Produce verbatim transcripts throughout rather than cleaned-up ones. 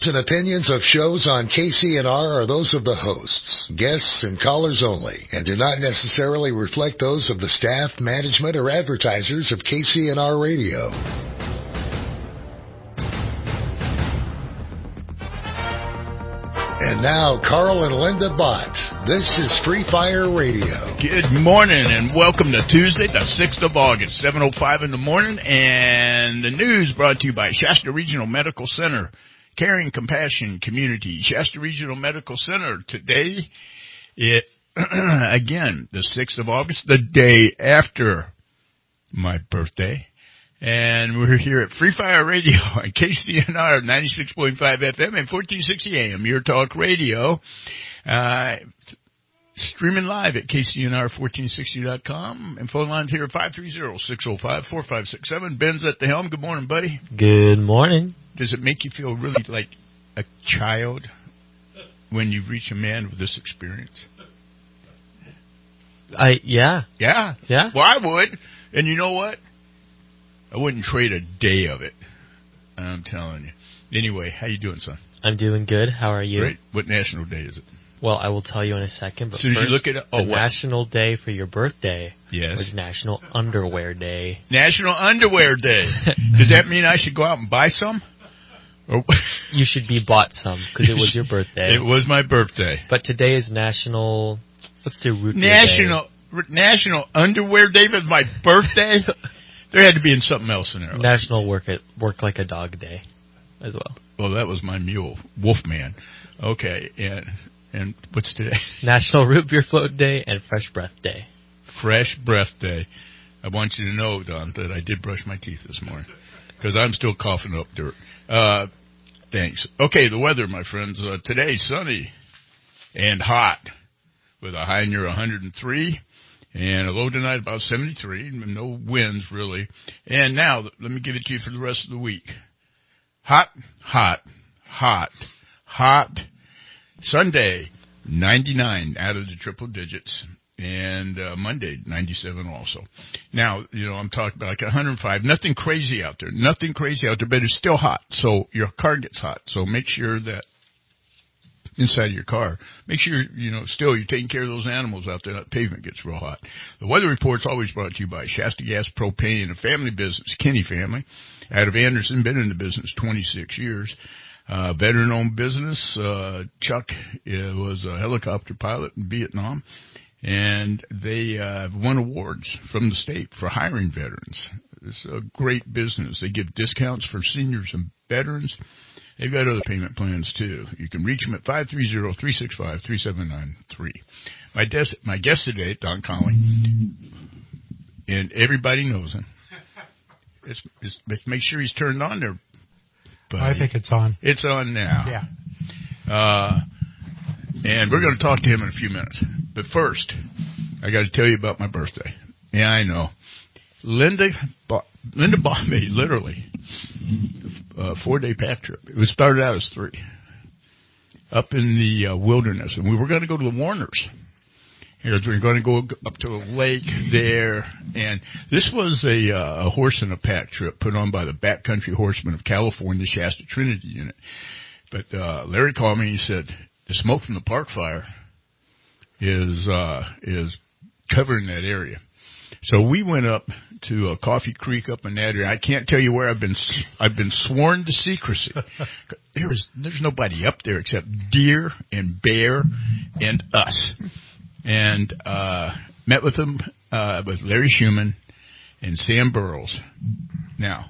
views and opinions of shows on K C N R are those of the hosts, guests, and callers only, and do not necessarily reflect those of the staff, management, or advertisers of K C N R Radio. And now, Carl and Linda Bott. This is Free Fire Radio. Good morning, and welcome to Tuesday, the sixth of August, seven oh five in the morning, and the news brought to you by Shasta Regional Medical Center, Caring Compassion Community. Shasta Regional Medical Center, today, it again, the sixth of August, the day after my birthday. And we're here at Free Fire Radio on K C N R ninety-six point five F M and fourteen sixty A M, Your Talk Radio. Uh, streaming live at K C N R fourteen sixty dot com. And phone lines here at five three zero, six oh five, four five six seven. Ben's at the helm. Good morning, buddy. Good morning. Does it make you feel really like a child when you reach a man with this experience? I yeah. Yeah. Yeah. Well, I would. And you know what? I wouldn't trade a day of it. I'm telling you. Anyway, how you doing, son? I'm doing good. How are you? Great. What national day is it? Well, I will tell you in a second. But as soon as first, you look at it, oh, the what? national day for your birthday yes. was National Underwear Day. National Underwear Day. Does that mean I should go out and buy some? Or you should be bought some because it was your birthday. It was my birthday. But today is National. Let's do root National beer day. National Underwear Day was my birthday. There had to be in something else in there. National Work it Work Like a Dog Day, as well. Well, that was my mule, Wolfman. Okay, and and what's today? National Root Beer Float Day and Fresh Breath Day. Fresh Breath Day. I want you to know, Don, that I did brush my teeth this morning because I'm still coughing up dirt. Uh, thanks. Okay, the weather, my friends. Uh, today, sunny and hot with a high near one hundred three. And a low tonight about seventy-three, no winds really. And now, let me give it to you for the rest of the week. Hot, hot, hot, hot. Sunday, ninety-nine out of the triple digits. And uh, Monday, ninety-seven also. Now, you know, I'm talking about like one hundred five. Nothing crazy out there. Nothing crazy out there, but it's still hot. So your car gets hot. So make sure that inside of your car, make sure, you know, still you're taking care of those animals out there. That pavement gets real hot. The weather report's always brought to you by Shasta Gas Propane, a family business, Kinney family, out of Anderson, been in the business twenty-six years. Uh, veteran-owned business. Uh, Chuck uh, was a helicopter pilot in Vietnam, and they uh, won awards from the state for hiring veterans. It's a great business. They give discounts for seniors and veterans. They've got other payment plans, too. You can reach them at five three zero, three six five, three seven nine three. My, des- my guest today, Don Conley, and everybody knows him. It's, it's, let's make sure he's turned on there. Buddy. I think it's on. It's on now. Yeah. Uh, and we're going to talk to him in a few minutes. But first, I got to tell you about my birthday. Yeah, I know. Linda bought, Linda bought me, literally, a four-day pack trip. It was started out as three, up in the uh, wilderness. And we were going to go to the Warners. You know, we were going to go up to a lake there. And this was a, uh, a horse and a pack trip put on by the Backcountry Horsemen of California, Shasta Trinity Unit. But uh, Larry called me and he said, the smoke from the park fire is uh, is covering that area. So we went up to uh, Coffee Creek up in that area. I can't tell you where I've been. I've been sworn to secrecy. There is there's nobody up there except deer and bear and us. And uh, met with them uh, with Larry Schumann and Sam Burrows. Now,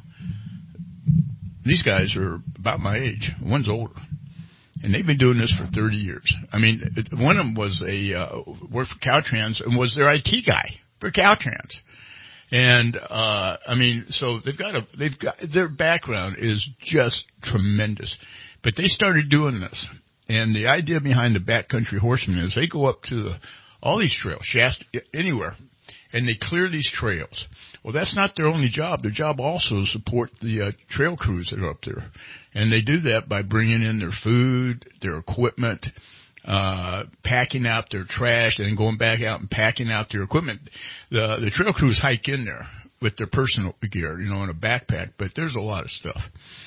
these guys are about my age. One's older. And they've been doing this for thirty years. I mean, one of them was a uh, worked for Caltrans and was their I T guy for Caltrans. And uh, I mean, so they've got a they've got their background is just tremendous. But they started doing this, and the idea behind the Backcountry Horsemen is they go up to the, all these trails, Shasta, anywhere, and they clear these trails. Well, that's not their only job. Their job also is support the uh, trail crews that are up there. And they do that by bringing in their food, their equipment, uh, packing out their trash, and then going back out and packing out their equipment. The, the trail crews hike in there with their personal gear, you know, in a backpack, but there's a lot of stuff.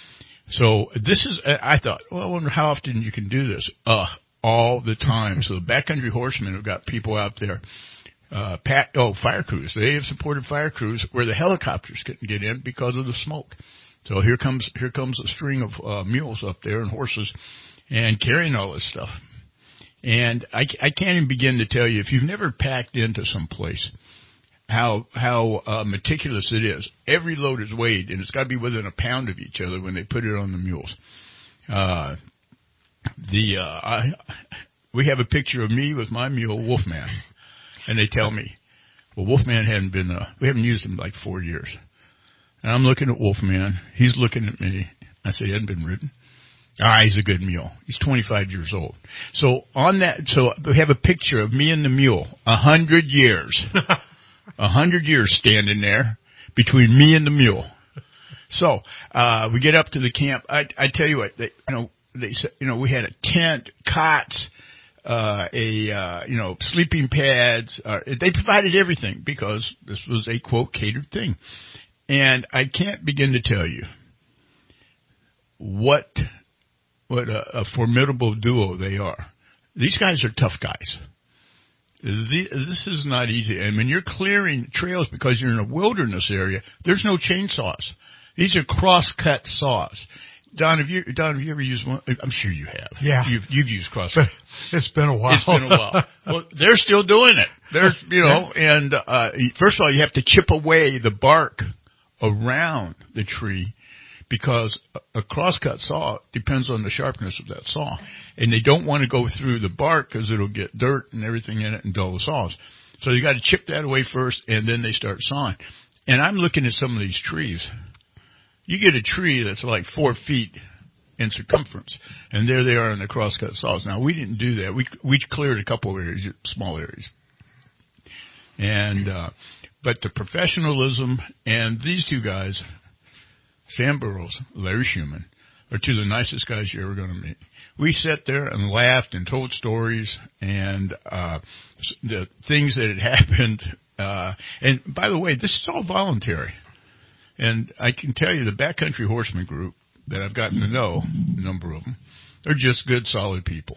So this is, I thought, well, I wonder how often you can do this. Uh, all the time. So the backcountry horsemen have got people out there, uh, pack, oh, fire crews. They have supported fire crews where the helicopters couldn't get in because of the smoke. So here comes, here comes a string of, uh, mules up there and horses and carrying all this stuff. And I, I can't even begin to tell you, if you've never packed into some place, how how uh, meticulous it is. Every load is weighed, and it's got to be within a pound of each other when they put it on the mules. Uh, the uh, I, we have a picture of me with my mule, Wolfman, and they tell me, well, Wolfman hadn't been, uh, we haven't used him like four years. And I'm looking at Wolfman. He's looking at me. I say, he hadn't been ridden. Ah, he's a good mule. He's twenty-five years old. So on that, so we have a picture of me and the mule, a hundred years. A hundred years standing there between me and the mule. So, uh, we get up to the camp. I, I tell you what, they, you know, they said, you know, we had a tent, cots, uh, a, uh, you know, sleeping pads. Uh, they provided everything because this was a quote catered thing. And I can't begin to tell you what, what a, a formidable duo they are. These guys are tough guys. This is not easy. And when you're clearing trails because you're in a wilderness area, there's no chainsaws. These are cross-cut saws. Don, have you, Don, have you ever used one? I'm sure you have. Yeah. You've, you've used cross-cut. It's been a while. It's been a while. Well, they're still doing it. There's, you know, and, uh, first of all, you have to chip away the bark around the tree, because a crosscut saw depends on the sharpness of that saw. And they don't want to go through the bark because it'll get dirt and everything in it and dull the saws. So you got to chip that away first, and then they start sawing. And I'm looking at some of these trees. You get a tree that's like four feet in circumference, and there they are in the crosscut saws. Now, we didn't do that. We we cleared a couple of areas, small areas. And, uh, but the professionalism, and these two guys, Sam Burroughs, Larry Schumann, are two of the nicest guys you're ever going to meet. We sat there and laughed and told stories and uh the things that had happened. Uh and by the way, this is all voluntary. And I can tell you the Backcountry Horseman group that I've gotten to know, a number of them, they're just good, solid people.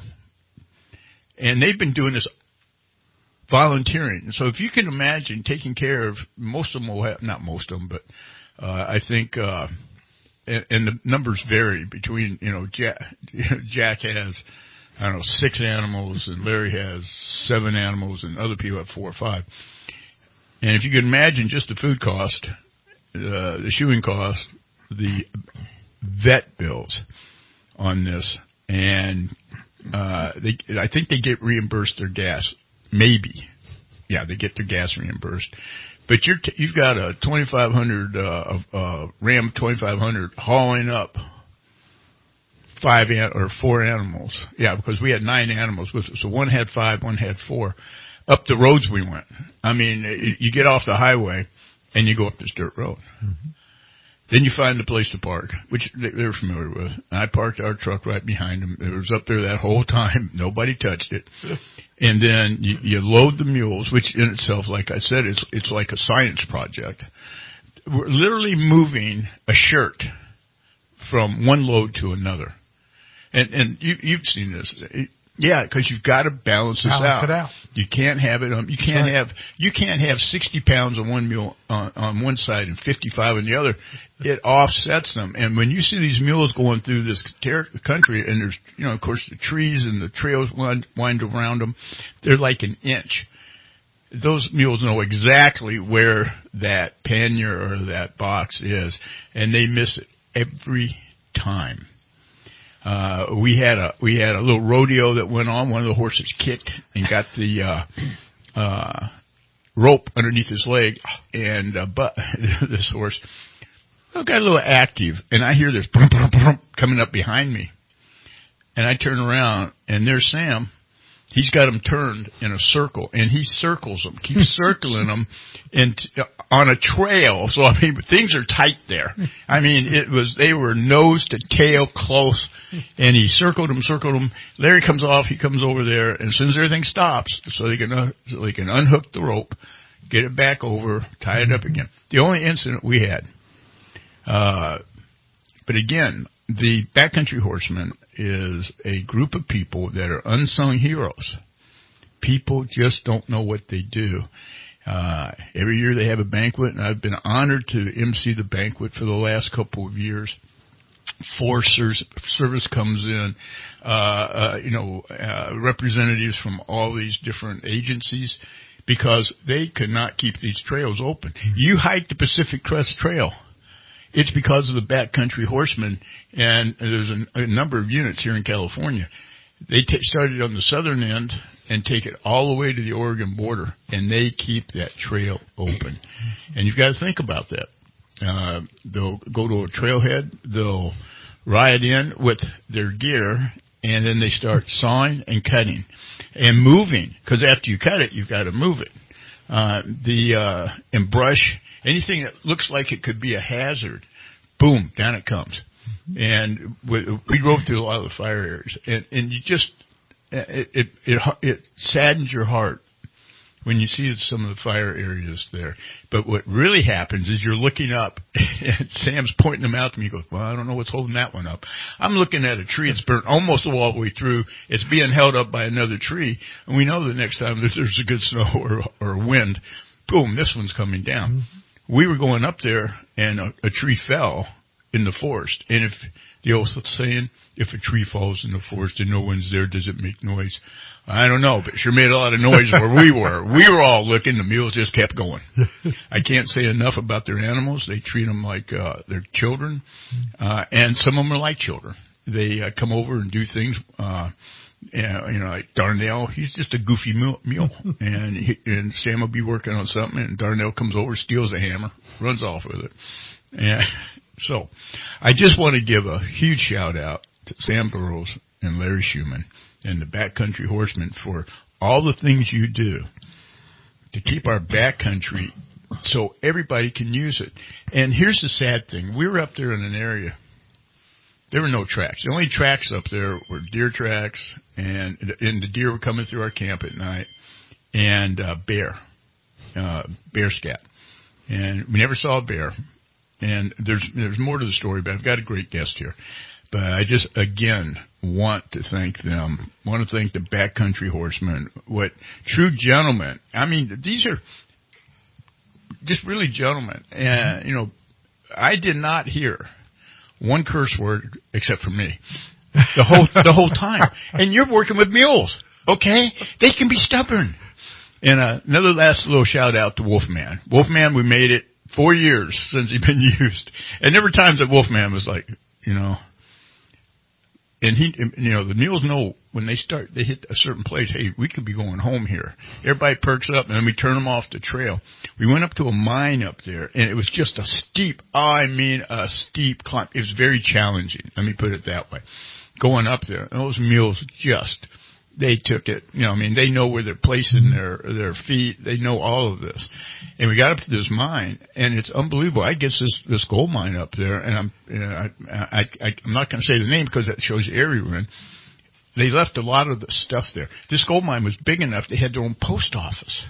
And they've been doing this volunteering. So if you can imagine taking care of, most of them will have, not most of them, but Uh, I think, uh, and, and the numbers vary between, you know, Jack, Jack has, I don't know, six animals, and Larry has seven animals, and other people have four or five. And if you can imagine just the food cost, uh, the shoeing cost, the vet bills on this, and, uh, they, I think they get reimbursed their gas. Maybe. Yeah, they get their gas reimbursed. But you're t- you've got a twenty-five hundred, uh, uh, Ram twenty-five hundred hauling up five an- or four animals. Yeah, because we had nine animals with us. So one had five, one had four. Up the roads we went. I mean, it, you get off the highway and you go up this dirt road. Mm-hmm. Then you find the place to park, which they're familiar with. I parked our truck right behind them. It was up there that whole time. Nobody touched it. And then you, you load the mules, which in itself, like I said, it's it's like a science project. We're literally moving a shirt from one load to another. And and you, you've seen this. It, yeah, because you've got to balance this balance out. It out. You can't have it. Um, you can't right. have. You can't have sixty pounds on one mule on, on one side and fifty-five on the other. It offsets them. And when you see thter- mules going through this ter- country, and there's, you know, of course, the trees and the trails wind, wind around them, they're like an inch. Those mules know exactly where that pannier or that box is, and they miss it every time. Uh, we had a, we had a little rodeo that went on. One of the horses kicked and got the, uh, uh, rope underneath his leg, and, uh, but this horse got a little active, and I hear this coming up behind me. And I turn around, and there's Sam. He's got them turned in a circle, and he circles them, keeps circling them, and uh, on a trail. So I mean, things are tight there. I mean, it was they were nose to tail close, and he circled them, circled them. Larry comes off, he comes over there, and as soon as everything stops, so they can uh, so they can unhook the rope, get it back over, tie it up again. The only incident we had, uh, but again, the Backcountry Horsemen is a group of people that are unsung heroes. People just don't know what they do. Uh, every year they have a banquet, and I've been honored to emcee the banquet for the last couple of years. Forest Service comes in, uh, uh, you know, uh, representatives from all these different agencies, because they could not keep these trails open. You hike the Pacific Crest Trail, it's because of the Backcountry Horsemen, and there's a, a number of units here in California. They t- started on the southern end and take it all the way to the Oregon border, and they keep that trail open. And you've got to think about that. Uh, they'll go to a trailhead, they'll ride in with their gear, and then they start sawing and cutting and moving, because after you cut it, you've got to move it. Uh, the, uh, and brush, anything that looks like it could be a hazard, boom, down it comes. And we, we drove through a lot of the fire areas, and, and you just, it, it, it, it saddens your heart when you see some of the fire areas there. But what really happens is you're looking up, and Sam's pointing them out to me. He goes, well, I don't know what's holding that one up. I'm looking at a tree that's burnt almost all the way through. It's being held up by another tree. And we know the next time there's, there's a good snow or, or wind, boom, this one's coming down. Mm-hmm. We were going up there, and a, a tree fell in the forest. And if the old saying, if a tree falls in the forest and no one's there, does it make noise? I don't know, but it sure made a lot of noise where we were. We were all looking. The mules just kept going. I can't say enough about their animals. They treat them like uh, they're children, uh, and some of them are like children. They uh, come over and do things. Uh, and, you know, like Darnell, he's just a goofy mule, mule. and he, and Sam will be working on something, and Darnell comes over, steals a hammer, runs off with it. And so, I just want to give a huge shout out to Sam Burrows and Larry Schumann and the Backcountry Horsemen for all the things you do to keep our backcountry so everybody can use it. And here's the sad thing. We were up there in an area, there were no tracks. The only tracks up there were deer tracks, and, and the deer were coming through our camp at night, and uh, bear, uh, bear scat. And we never saw a bear. And there's there's more to the story, but I've got a great guest here. But I just, again, want to thank them. Want to thank the Backcountry Horsemen. What true gentlemen. I mean, these are just really gentlemen. And, you know, I did not hear one curse word except from me the whole the whole time. And you're working with mules, okay? They can be stubborn. And uh, another last little shout out to Wolfman. Wolfman, we made it four years since he's been used. And there were times that Wolfman was like, you know, and he, you know, the mules know when they start, they hit a certain place, hey, we could be going home here. Everybody perks up, and then we turn them off the trail. We went up to a mine up there, and it was just a steep, oh, I mean a steep climb. It was very challenging, let me put it that way. Going up there, those mules just, they took it, you know, I mean, they know where they're placing their, their feet. They know all of this. And we got up to this mine, and it's unbelievable. I guess this, this gold mine up there, and I'm, you know, I, I, I, I'm not going to say the name because that shows the area we're in. They left a lot of the stuff there. This gold mine was big enough, they had their own post office.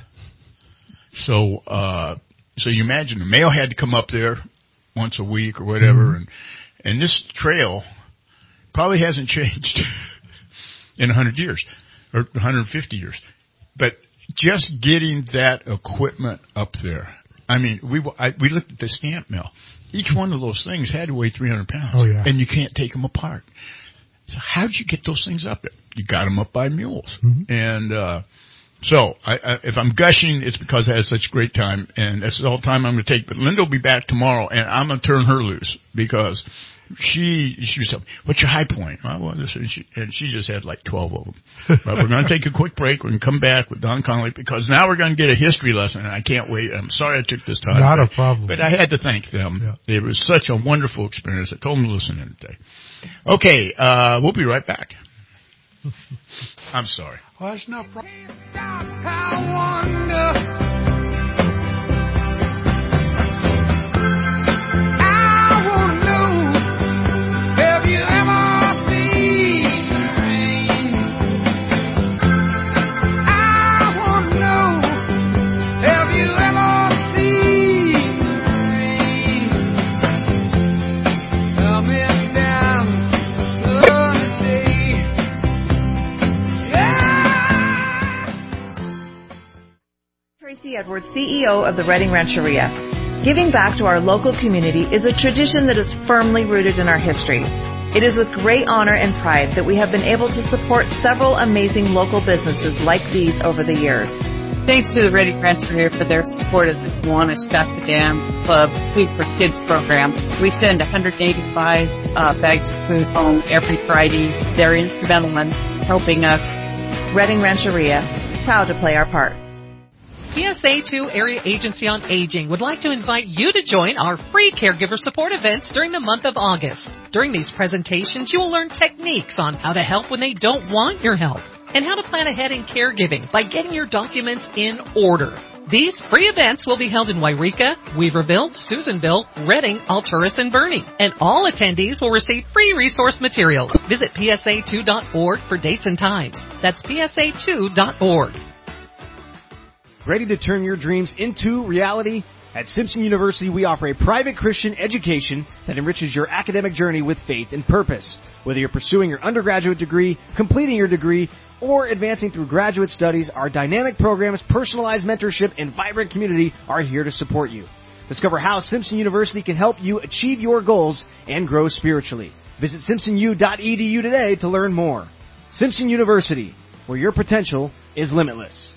So, uh, so you imagine the mail had to come up there once a week or whatever, mm-hmm. and, and this trail probably hasn't changed in a hundred years or one hundred fifty years. But just getting that equipment up there, I mean, we I, we looked at the stamp mill. Each one of those things had to weigh three hundred pounds. Oh, yeah. And you can't take them apart. So how'd you get those things up there? You got them up by mules. Mm-hmm. And uh, so I, I, if I'm gushing, it's because I had such a great time, and that's all the time I'm going to take. But Linda will be back tomorrow, and I'm going to turn her loose because She she was like, what's your high point? Well, well this and she, and she just had like twelve of them. But we're going to take a quick break. We're going to come back with Don Connolly because now we're going to get a history lesson, and I can't wait. I'm sorry I took this time. Not but, a problem. But I had to thank them. Yeah. It was such a wonderful experience. I told them to listen in today. Okay, uh, we'll be right back. I'm sorry. Well, that's no problem. Down Tracy Edwards, C E O of the Redding Rancheria. Giving back to our local community is a tradition that is firmly rooted in our history. It is with great honor and pride that we have been able to support several amazing local businesses like these over the years. Thanks to the Redding Rancheria for their support of the Kiwanis Shasta Dam Club Food for Kids program. We send one hundred eighty-five uh, bags of food home every Friday. They're instrumental in helping us. Redding Rancheria, proud to play our part. P S A two Area Agency on Aging would like to invite you to join our free caregiver support events during the month of August. During these presentations, you will learn techniques on how to help when they don't want your help and how to plan ahead in caregiving by getting your documents in order. These free events will be held in Wairika, Weaverville, Susanville, Redding, Alturas, and Boerne, and all attendees will receive free resource materials. Visit P S A two dot org for dates and times. That's P S A two dot org. Ready to turn your dreams into reality? At Simpson University, we offer a private Christian education that enriches your academic journey with faith and purpose. Whether you're pursuing your undergraduate degree, completing your degree, or advancing through graduate studies, our dynamic programs, personalized mentorship, and vibrant community are here to support you. Discover how Simpson University can help you achieve your goals and grow spiritually. Visit simpson u dot e d u today to learn more. Simpson University, where your potential is limitless.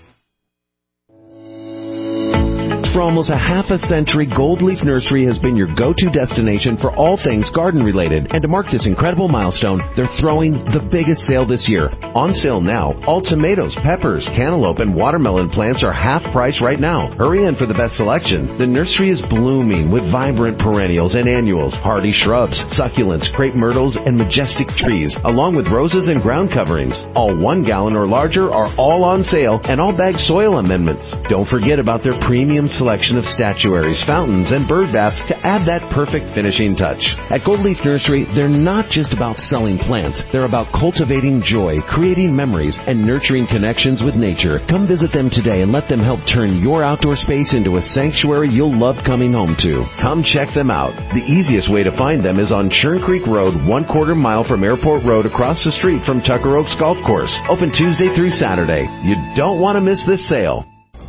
For almost a half a century, Gold Leaf Nursery has been your go-to destination for all things garden-related. And to mark this incredible milestone, they're throwing the biggest sale this year. On sale now, all tomatoes, peppers, cantaloupe, and watermelon plants are half price right now. Hurry in for the best selection. The nursery is blooming with vibrant perennials and annuals, hardy shrubs, succulents, crepe myrtles, and majestic trees, along with roses and ground coverings. All one gallon or larger are all on sale, and all bag soil amendments. Don't forget about their premium selection selection of statuaries, fountains, and bird baths to add that perfect finishing touch. At Gold Leaf Nursery, they're not just about selling plants. They're about cultivating joy, creating memories, and nurturing connections with nature. Come visit them today and let them help turn your outdoor space into a sanctuary you'll love coming home to. Come check them out. The easiest way to find them is on Churn Creek Road, one quarter mile from Airport Road across the street from Tucker Oaks Golf Course. Open Tuesday through Saturday. You don't want to miss this sale.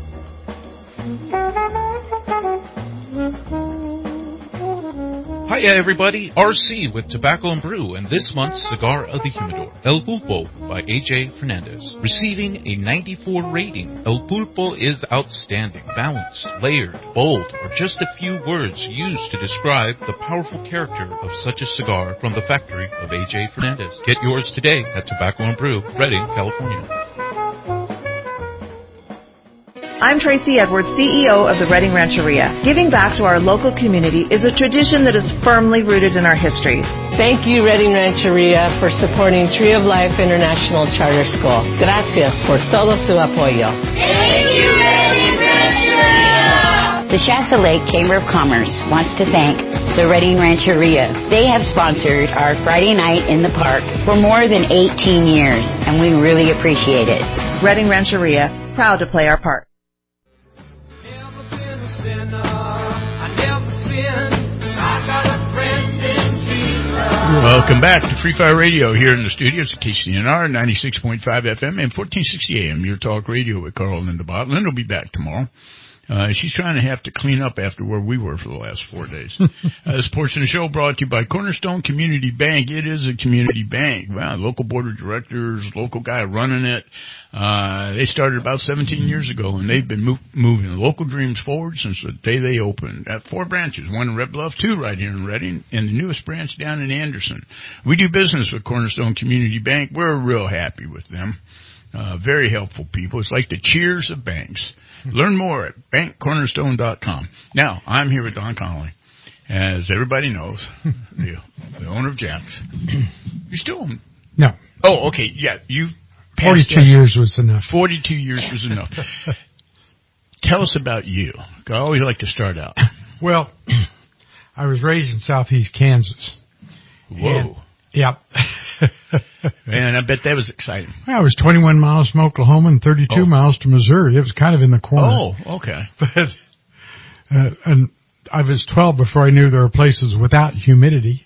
Hiya everybody, R C with Tobacco and Brew and this month's Cigar of the Humidor, El Pulpo by A J Fernandez. Receiving a ninety-four rating, El Pulpo is outstanding, balanced, layered, bold, or just a few words used to describe the powerful character of such a cigar from the factory of A J Fernandez. Get yours today at Tobacco and Brew, Redding, California. I'm Tracy Edwards, C E O of the Redding Rancheria. Giving back to our local community is a tradition that is firmly rooted in our history. Thank you, Redding Rancheria, for supporting Tree of Life International Charter School. Gracias por todo su apoyo. Thank you, Redding Rancheria! The Shasta Lake Chamber of Commerce wants to thank the Redding Rancheria. They have sponsored our Friday night in the park for more than eighteen years, and we really appreciate it. Redding Rancheria, proud to play our part. Welcome back to Free Fire Radio here in the studios at K C N R, ninety-six point five F M and fourteen sixty A M, your talk radio with Carl and Linda Bott. Linda will be back tomorrow. Uh, she's trying to have to clean up after where we were for the last four days. uh, this portion of the show brought to you by Cornerstone Community Bank. It is a community bank. Wow, local board of directors, local guy running it. Uh, they started about seventeen years ago, and they've been move, moving local dreams forward since the day they opened. At four branches, one in Red Bluff, two right here in Redding, and the newest branch down in Anderson. We do business with Cornerstone Community Bank. We're real happy with them. Uh, very helpful people. It's like the Cheers of banks. Learn more at bank cornerstone dot com. Now, I'm here with Don Connolly. As everybody knows, the, the owner of Jack's. You still own? No. Oh, okay. Yeah, you passed forty-two that. years was enough. forty-two years was enough. Tell us about you. I always like to start out. Well, I was raised in southeast Kansas. Whoa. And, yep. Man, I bet that was exciting. Well, I was twenty-one miles from Oklahoma and thirty-two oh. miles to Missouri. It was kind of in the corner. Oh, okay. But uh, and I was twelve before I knew there were places without humidity.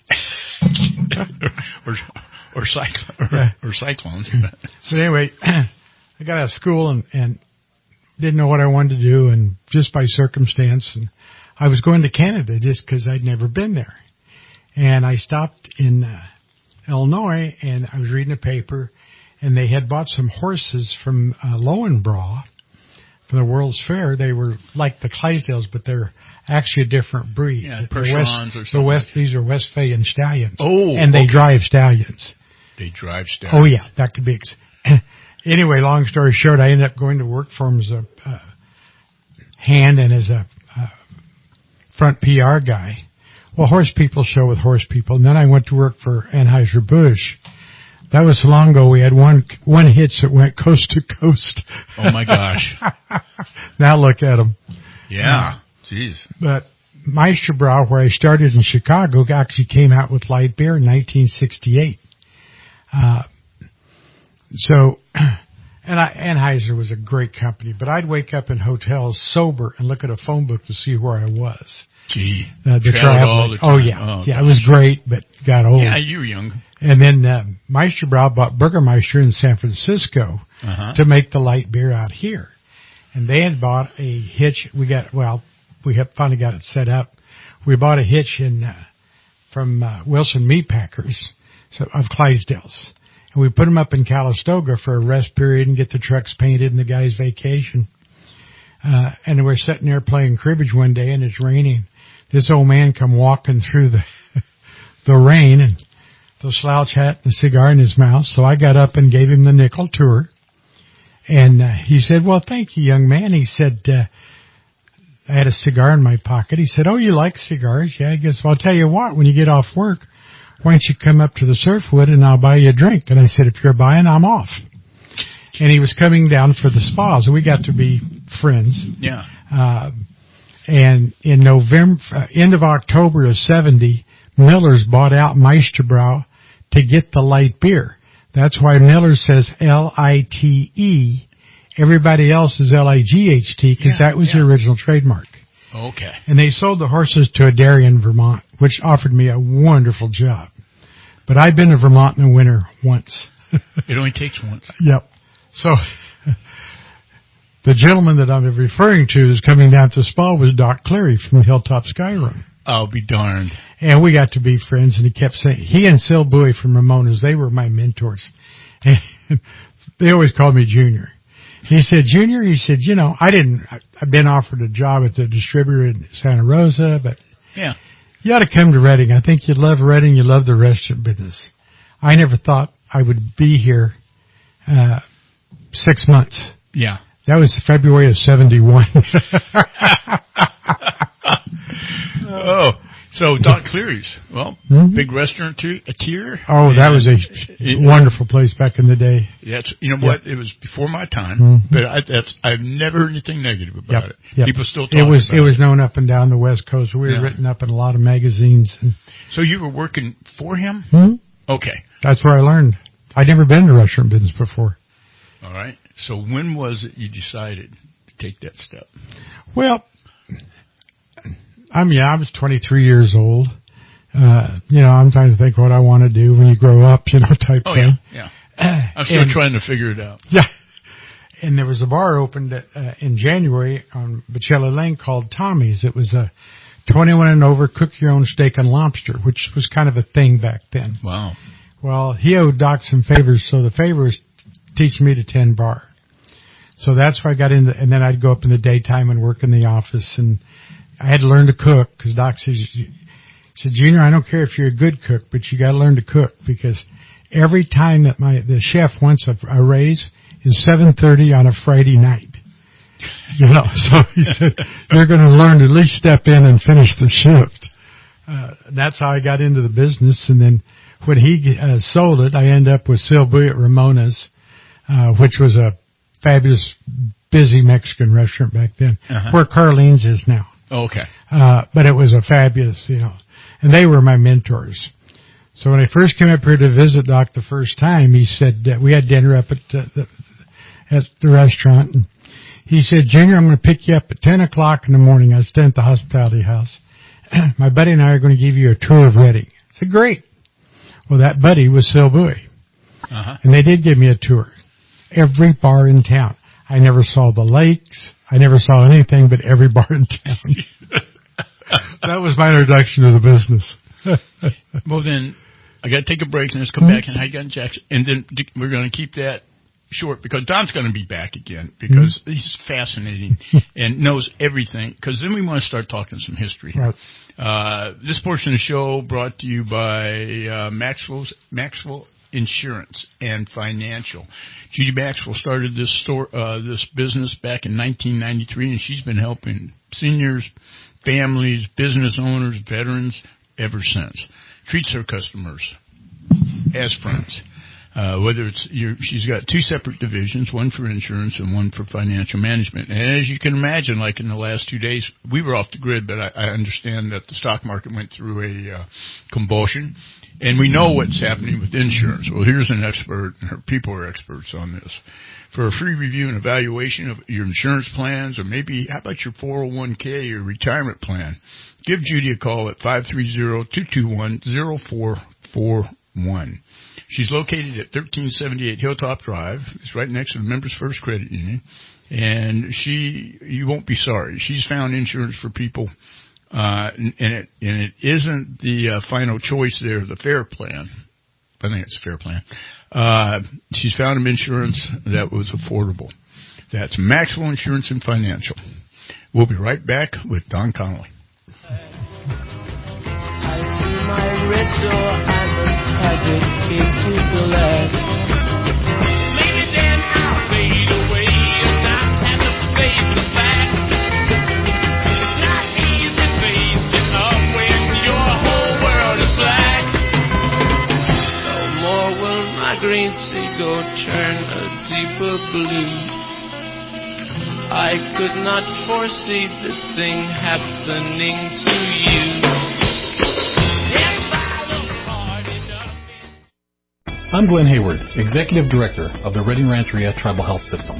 or or, cycl- or, yeah. or cyclones. But anyway, I got out of school and, and didn't know what I wanted to do, and just by circumstance, and I was going to Canada just because I'd never been there. And I stopped in uh, Illinois, and I was reading a paper, and they had bought some horses from uh, Lowenbräu from the World's Fair. They were like the Clydesdales, but they're actually a different breed. Yeah, the Percherons West, or the something. West, these are Westphalian stallions. Oh, and they okay. drive stallions. They drive stallions. Oh yeah, that could be. Ex- anyway, long story short, I ended up going to work for him as a uh, hand and as a uh, front P R guy. Well, horse people show with horse people, and then I went to work for Anheuser-Busch. That was so long ago. We had one one hitch that went coast to coast. Oh my gosh! Now look at them. Yeah, jeez. But Meisterbrau, where I started in Chicago, actually came out with light beer in nineteen sixty-eight. Uh, so, and I, Anheuser was a great company, but I'd wake up in hotels sober and look at a phone book to see where I was. Gee, uh, the traveled all the time. Oh yeah, oh, yeah, gosh. it was great, but got old. Yeah, you were young. And then uh, Meisterbrau bought Burgermeister in San Francisco uh-huh. to make the light beer out here, and they had bought a hitch. We got well, we have finally got it set up. We bought a hitch in uh, from uh, Wilson Meat Packers so, of Clydesdales, and we put them up in Calistoga for a rest period and get the trucks painted and the guys vacation. Uh, and we're sitting there playing cribbage one day, and it's raining. This old man come walking through the the rain, and the slouch hat and a cigar in his mouth. So I got up and gave him the nickel tour. And uh, he said, well, thank you, young man. He said, uh, I had a cigar in my pocket. He said, oh, you like cigars? Yeah, I guess. Well, I'll tell you what, when you get off work, why don't you come up to the Surfwood and I'll buy you a drink? And I said, if you're buying, I'm off. And he was coming down for the spa, so we got to be friends. Yeah. Uh, and in November, uh, end of October of seventy, Miller's bought out Meisterbrau to get the light beer. That's why Miller says L I T E. Everybody else is L I G H T because yeah, that was yeah. the original trademark. Okay. And they sold the horses to a dairy in Vermont, which offered me a wonderful job. But I've been to Vermont in the winter once. It only takes once. Yep. So the gentleman that I'm referring to is coming down to spa was Doc Cleary from Hilltop Skyroom. I'll be darned. And we got to be friends, and he kept saying, he and Sil Bowie from Ramona's, they were my mentors. And they always called me Junior. He said, Junior, he said, you know, I didn't, I've been offered a job at the distributor in Santa Rosa, but yeah, you ought to come to Redding. I think you'd love Redding. You love the restaurant business. I never thought I would be here, uh, six months. Yeah. That was February of seventy-one. Oh, so Doc Cleary's, well, mm-hmm. big restaurant too, a tier. Oh, that was a it, wonderful place back in the day. That's, you know what, yep. It was before my time, mm-hmm. but I, that's, I've never heard anything negative about yep. it. Yep. People still talk it was, about it. It was known up and down the West Coast. We were yeah. written up in a lot of magazines. And so you were working for him? Mm-hmm. Okay. That's where I learned. I'd never been in the restaurant business before. All right. So when was it you decided to take that step? Well, I mean, I was twenty-three years old. Uh, you know, I'm trying to think what I want to do when you grow up, you know, type oh, thing. Yeah, yeah. I'm still and, trying to figure it out. Yeah. And there was a bar opened at, uh, in January on Bachelor Lane called Tommy's. It was a twenty-one and over, cook your own steak and lobster, which was kind of a thing back then. Wow. Well, he owed Doc some favors, so the favor was teaching me to tend bar. So that's where I got into, and then I'd go up in the daytime and work in the office, and I had to learn to cook because Doc says, he said, Junior, I don't care if you're a good cook, but you got to learn to cook because every time that my the chef wants a, a raise is seven thirty on a Friday night. You know, so he said, you're going to learn to at least step in and finish the shift. Uh, that's how I got into the business, and then when he uh, sold it, I ended up with Sil Bowie at Ramona's, uh, which was a fabulous, busy Mexican restaurant back then, uh-huh. where Carlene's is now. Oh, okay. Uh, but it was a fabulous, you know, and they were my mentors. So when I first came up here to visit Doc the first time, he said, uh, we had dinner up at, uh, the, at the restaurant, and he said, Junior, I'm going to pick you up at ten o'clock in the morning. I stay at the hospitality house. My buddy and I are going to give you a tour of Redding. I said, great. Well, that buddy was Sil Bowie. Uh-huh. And they did give me a tour. Every bar in town. I never saw the lakes. I never saw anything but every bar in town. That was my introduction to the business. Well, then, I got to take a break and let's come mm-hmm. back and how you got in Jackson. And then we're going to keep that short because Don's going to be back again because mm-hmm. he's fascinating and knows everything. Because then we want to start talking some history. Right. Uh, this portion of the show brought to you by uh, Maxwell's Maxwell Insurance and Financial. Judy Maxwell started this store, uh, this business back in nineteen ninety-three, and she's been helping seniors, families, business owners, veterans ever since. Treats her customers as friends. Uh, whether it's, you're, she's got two separate divisions, one for insurance and one for financial management. And as you can imagine, like in the last two days, we were off the grid, but I, I understand that the stock market went through a uh, convulsion. And we know what's happening with insurance. Well, here's an expert, and her people are experts on this. For a free review and evaluation of your insurance plans, or maybe, how about your four oh one k or retirement plan, give Judy a call at five three zero, two two one, zero four four one. She's located at thirteen seventy-eight Hilltop Drive. It's right next to the Members First Credit Union. And she, you won't be sorry. She's found insurance for people, uh, and, and it, and it isn't the uh, final choice there, the fair plan. I think it's a fair plan. Uh, she's found him insurance that was affordable. That's Maxwell Insurance and Financial. We'll be right back with Don Connolly. I see my red door, I must have it into the last. Maybe then I'll fade away and not have to face the fact. It's not easy facing up when your whole world is black. No more will my green seagull turn a deeper blue. I could not foresee this thing happening to you. I'm Glenn Hayward, Executive Director of the Redding Rancheria Tribal Health System.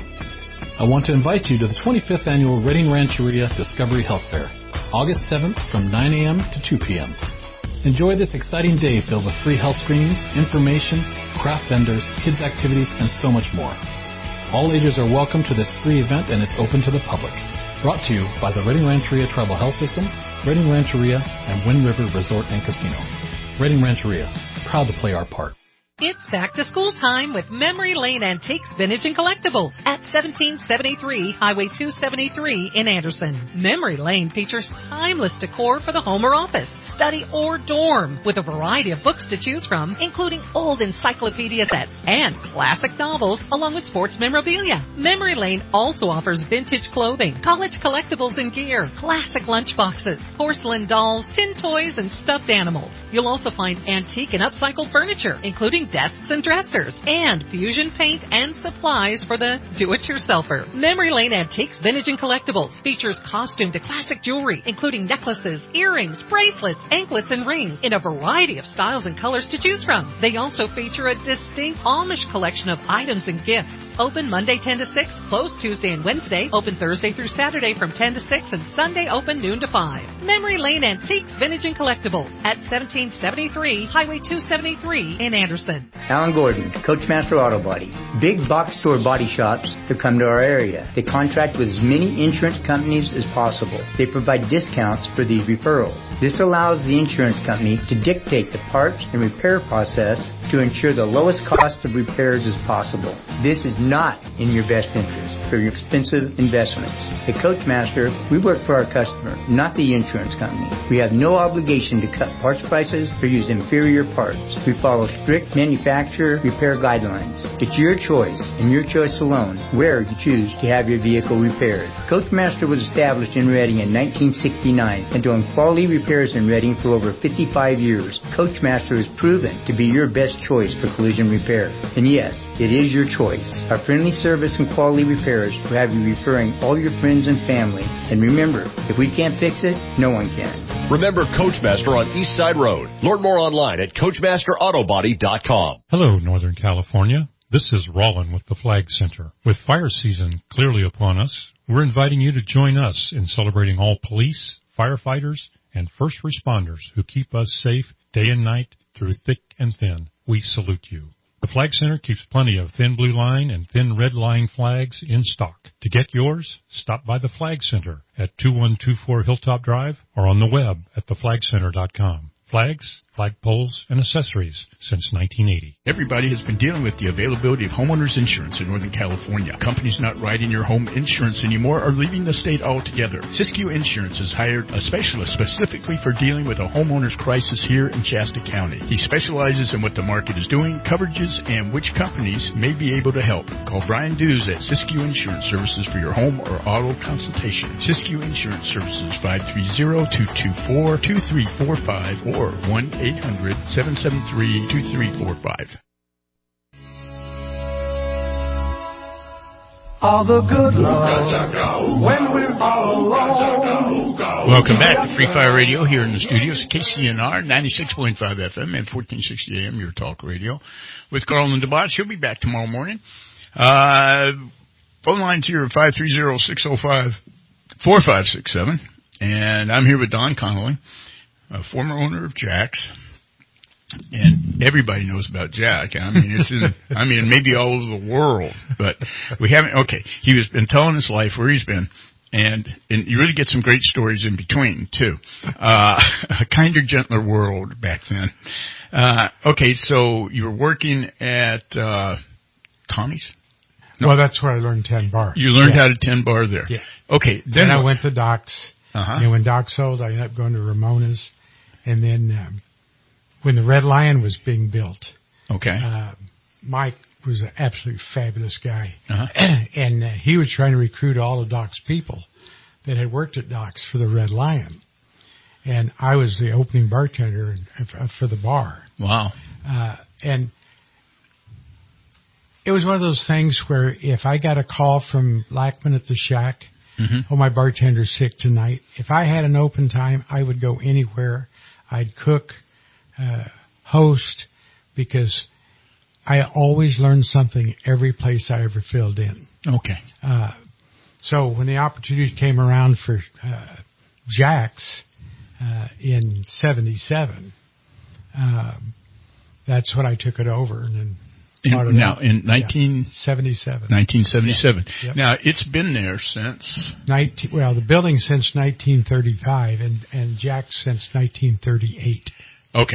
I want to invite you to the twenty-fifth Annual Redding Rancheria Discovery Health Fair, August seventh from nine a.m. to two p.m. Enjoy this exciting day filled with free health screenings, information, craft vendors, kids activities, and so much more. All ages are welcome to this free event, and it's open to the public. Brought to you by the Redding Rancheria Tribal Health System, Redding Rancheria, and Wind River Resort and Casino. Redding Rancheria, proud to play our part. It's back to school time with Memory Lane Antiques, Vintage and Collectible at seventeen seventy-three Highway two seventy-three in Anderson. Memory Lane features timeless decor for the home or office, study or dorm, with a variety of books to choose from, including old encyclopedia sets and classic novels, along with sports memorabilia. Memory Lane also offers vintage clothing, college collectibles and gear, classic lunchboxes, porcelain dolls, tin toys, and stuffed animals. You'll also find antique and upcycled furniture, including desks and dressers, and fusion paint and supplies for the do-it-yourselfer. Memory Lane Antiques, Vintage and Collectibles features costume to classic jewelry, including necklaces, earrings, bracelets, anklets, and rings in a variety of styles and colors to choose from. They also feature a distinct Amish collection of items and gifts. Open Monday ten to six, closed Tuesday and Wednesday, open Thursday through Saturday from ten to six, and Sunday open noon to five. Memory Lane Antiques, Vintage and Collectible at seventeen seventy-three Highway two seventy-three in Anderson. Alan Gordon, Coachmaster Auto Body. Big box store body shops that come to our area. They contract with as many insurance companies as possible. They provide discounts for these referrals. This allows the insurance company to dictate the parts and repair process to ensure the lowest cost of repairs as possible. This is not in your best interest for your expensive investments. At Coachmaster, we work for our customer, not the insurance company. We have no obligation to cut parts prices or use inferior parts. We follow strict manufacturer repair guidelines. It's your choice, and your choice alone, where you choose to have your vehicle repaired. Coachmaster was established in Redding in nineteen sixty-nine and doing quality repairs in Redding for over fifty-five years. Coachmaster is proven to be your best choice for collision repair. And yes, it is your choice. Our friendly service and quality repairs will have you referring all your friends and family. And remember, if we can't fix it, no one can. Remember Coachmaster on East Side Road. Learn more online at coachmaster auto body dot com. Hello, Northern California. This is Rollin with the Flag Center. With fire season clearly upon us, we're inviting you to join us in celebrating all police, firefighters, and first responders who keep us safe day and night through thick and thin. We salute you. The Flag Center keeps plenty of thin blue line and thin red line flags in stock. To get yours, stop by the Flag Center at two one two four Hilltop Drive or on the web at the flag center dot com. Flags, flagpoles, and accessories since nineteen eighty. Everybody has been dealing with the availability of homeowners insurance in Northern California. Companies not writing your home insurance anymore are leaving the state altogether. Siskiyou Insurance has hired a specialist specifically for dealing with a homeowner's crisis here in Shasta County. He specializes in what the market is doing, coverages, and which companies may be able to help. Call Brian Dews at Siskiyou Insurance Services for your home or auto consultation. Siskiyou Insurance Services, five three zero, two two four, two three four five or one eight hundred, seven seven three, two three four five. All the good love when we're all alone. Welcome back to Free Fire Radio here in the studios, K C N R ninety-six point five F M and fourteen sixty A M, your talk radio, with Carlin DeBot. She'll be back tomorrow morning. Uh, phone lines here at five three zero, six zero five, four five six seven, and I'm here with Don Connolly, a former owner of Jack's, and everybody knows about Jack. I mean, it's in, I mean, maybe all over the world, but we haven't. Okay, he has been telling his life where he's been, and and you really get some great stories in between too. Uh, a kinder, gentler world back then. Uh, okay, so you were working at uh, Tommy's. No. Well, that's where I learned ten bar. You learned yeah. how to ten bar there. Yeah. Okay, then, then I went to Doc's. Uh-huh. And when Doc sold, I ended up going to Ramona's. And then um, when the Red Lion was being built, okay, uh, Mike was an absolutely fabulous guy. Uh-huh. and uh, he was trying to recruit all of Doc's people that had worked at Doc's for the Red Lion. And I was the opening bartender for the bar. Wow. Uh, and it was one of those things where if I got a call from Lackman at the Shack, mm-hmm. oh, my bartender's sick tonight. If I had an open time, I would go anywhere. I'd cook, uh, host, because I always learned something every place I ever filled in. Okay. Uh, so when the opportunity came around for uh, Jack's uh, in seventy-seven, uh, that's when I took it over. And then in, now, in nineteen seventy-seven. nineteen seventy-seven. Yeah. Yep. Now, it's been there since... nineteen well, the building since nineteen thirty-five, and, and Jack's since nineteen thirty-eight. Okay.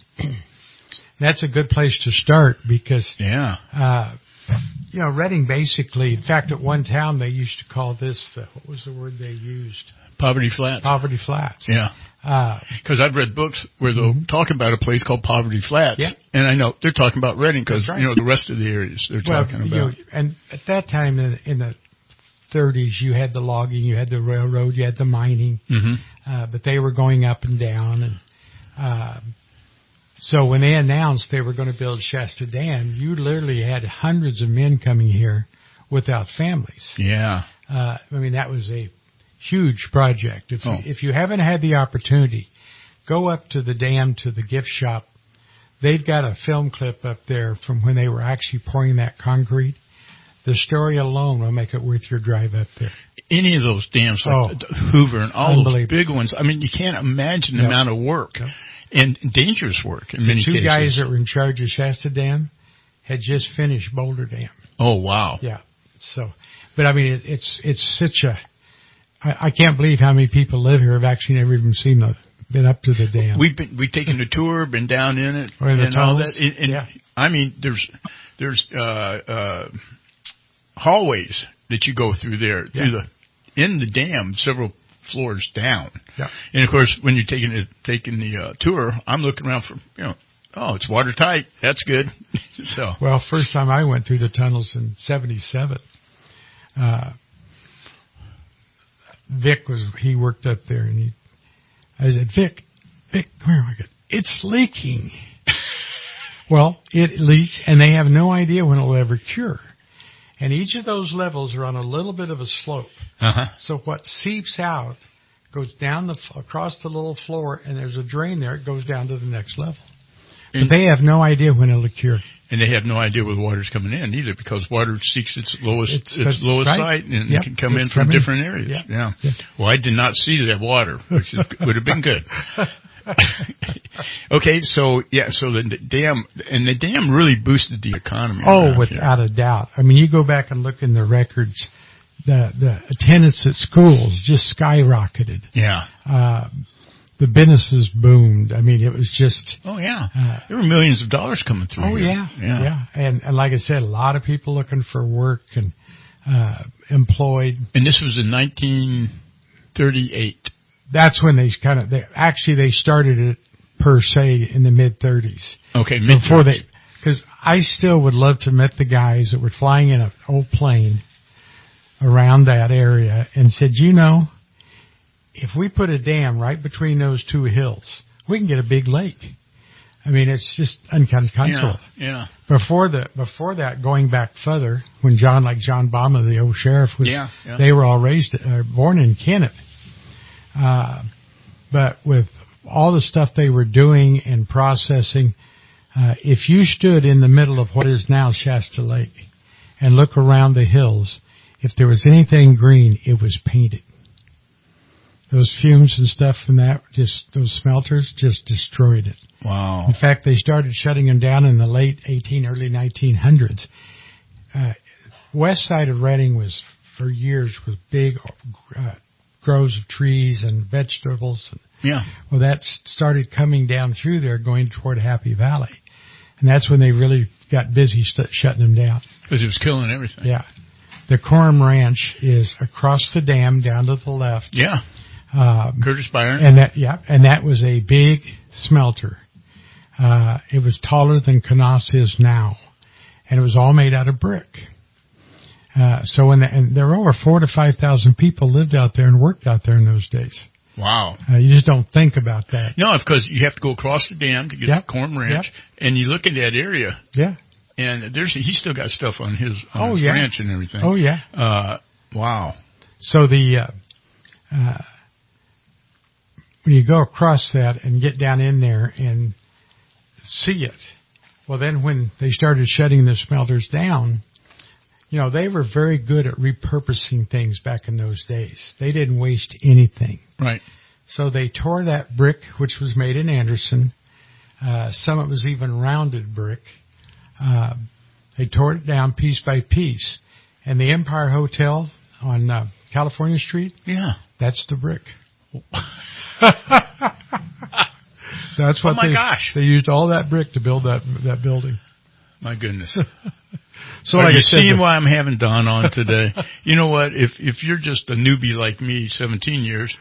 That's a good place to start because... Yeah. Uh, you know, Redding basically... In fact, at one town, they used to call this... The, what was the word they used? Poverty Flats. Poverty Flats. Yeah. Because uh, I've read books where they'll mm-hmm. talk about a place called Poverty Flats, yeah. and I know they're talking about Redding because right. you know the rest of the areas they're well, talking about. You know, and at that time in, in the thirties, you had the logging, you had the railroad, you had the mining, mm-hmm. uh, but they were going up and down, and uh, so when they announced they were going to build Shasta Dam, you literally had hundreds of men coming here without families. Yeah, uh, I mean that was a huge project. If oh. you, if you haven't had the opportunity, go up to the dam to the gift shop. They've got a film clip up there from when they were actually pouring that concrete. The story alone will make it worth your drive up there. Any of those dams, like oh, Hoover and all those big ones, I mean, you can't imagine the yep. amount of work yep. and dangerous work in the many two cases. Two guys that were in charge of Shasta Dam had just finished Boulder Dam. Oh, wow. Yeah. So, but I mean, it, it's it's such a... I, I can't believe how many people live here have actually never even seen the... Been up to the dam. We've been we've taken the tour, been down in it, or in and the all tunnels. that. And, and yeah. I mean, there's there's uh, uh, hallways that you go through there yeah. through the in the dam, several floors down. Yeah. And of course, when you're taking it, taking the uh, tour, I'm looking around for you know, oh, it's watertight. That's good. so well, first time I went through the tunnels in seventy-seven. Uh, Vic was he worked up there, and he. I said, Vic, Vic, come here, Vic. It's leaking. Well, it leaks, and they have no idea when it will ever cure. And each of those levels are on a little bit of a slope. Uh-huh. So what seeps out goes down the across the little floor, and there's a drain there. It goes down to the next level. And but they have no idea when it'll cure. And they have no idea where the water's coming in either, because water seeks its lowest it's, its it's lowest right. site, and yep. it can come it's in from coming. different areas. Yep. Yeah. Yep. Well, I did not see that water, which is, would have been good. Okay, so yeah, so the dam and the dam really boosted the economy. Oh, without a doubt. I mean, you go back and look in the records, the the attendance at schools just skyrocketed. Yeah. Uh, the businesses boomed. I mean, it was just. Oh yeah, uh, there were millions of dollars coming through. Oh here. yeah, yeah, yeah. And, and like I said, a lot of people looking for work and uh, employed. And this was in nineteen thirty-eight. That's when they kind of. They, actually, they started it per se in the mid thirties. Okay, mid before they. Because I still would love to meet the guys that were flying in an old plane around that area and said, you know, if we put a dam right between those two hills, we can get a big lake. I mean, it's just uncontrollable. Yeah, yeah. Before the before that, going back further, when John, like John Bama, the old sheriff, was, yeah, yeah. they were all raised, uh, born in Kennett. Uh, but with all the stuff they were doing and processing, uh, if you stood in the middle of what is now Shasta Lake and look around the hills, if there was anything green, it was painted. Those fumes and stuff from that, just those smelters, just destroyed it. Wow. In fact, they started shutting them down in the late eighteen, early nineteen hundreds. Uh, west side of Redding was, for years, was big uh, groves of trees and vegetables. And, yeah. Well, that started coming down through there, going toward Happy Valley. And that's when they really got busy st- shutting them down. Because it was killing everything. Yeah. The Coram Ranch is across the dam, down to the left. Yeah. Um, Curtis Byron. And that, yeah, and that was a big smelter. Uh, it was taller than Canas is now, and it was all made out of brick. Uh, so when the, and there were over four to five thousand people lived out there and worked out there in those days. Wow. Uh, you just don't think about that. No, because you have to go across the dam to get yep. to Coram Ranch, yep. and you look at that area. Yeah. And there's he's still got stuff on his, on oh, his yeah. ranch and everything. Oh yeah. Uh, wow. So the uh, uh, when you go across that and get down in there and see it, well, then when they started shutting the smelters down, you know, they were very good at repurposing things back in those days. They didn't waste anything. Right. So they tore that brick, which was made in Anderson. Uh, some of it was even rounded brick. Uh, they tore it down piece by piece. And the Empire Hotel on uh, California Street, yeah, that's the brick. That's what oh my they, gosh. They used all that brick to build that that building. My goodness. So Are like you I said, seeing the, why I'm having Don on today? You know what? If if you're just a newbie like me, seventeen years,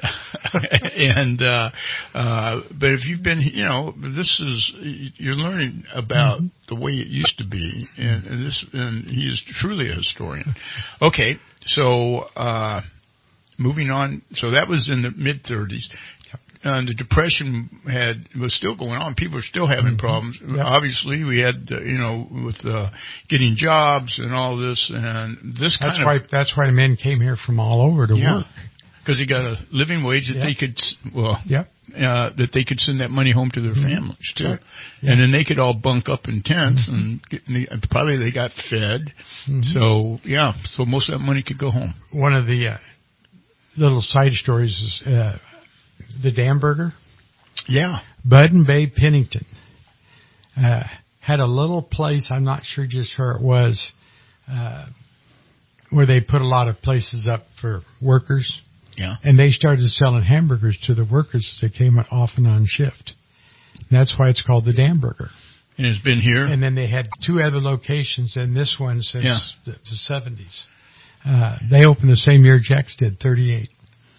and uh, uh, but if you've been, you know, this is you're learning about mm-hmm. the way it used to be, and, and this and he is truly a historian. Okay, so uh, moving on. So that was in the mid thirties. And the Depression had was still going on. People were still having mm-hmm. problems. Yep. Obviously, we had uh, you know with uh, getting jobs and all this, and this that's kind why of that's why men came here from all over to yeah, work because they got a living wage that yep. they could well yep. uh, that they could send that money home to their mm-hmm. families too, right. yeah. and then they could all bunk up in tents mm-hmm. and, get, and probably they got fed. Mm-hmm. So yeah, so most of that money could go home. One of the uh, little side stories is. Uh, The Dam Burger? Yeah. Bud and Babe Pennington uh, had a little place, I'm not sure just where it was, uh, where they put a lot of places up for workers. Yeah. And they started selling hamburgers to the workers as they came off and on shift. And that's why it's called the Dam Burger. And it's been here? And then they had two other locations, and this one since yeah. the, the seventies. Uh, they opened the same year Jack's did, thirty-eight.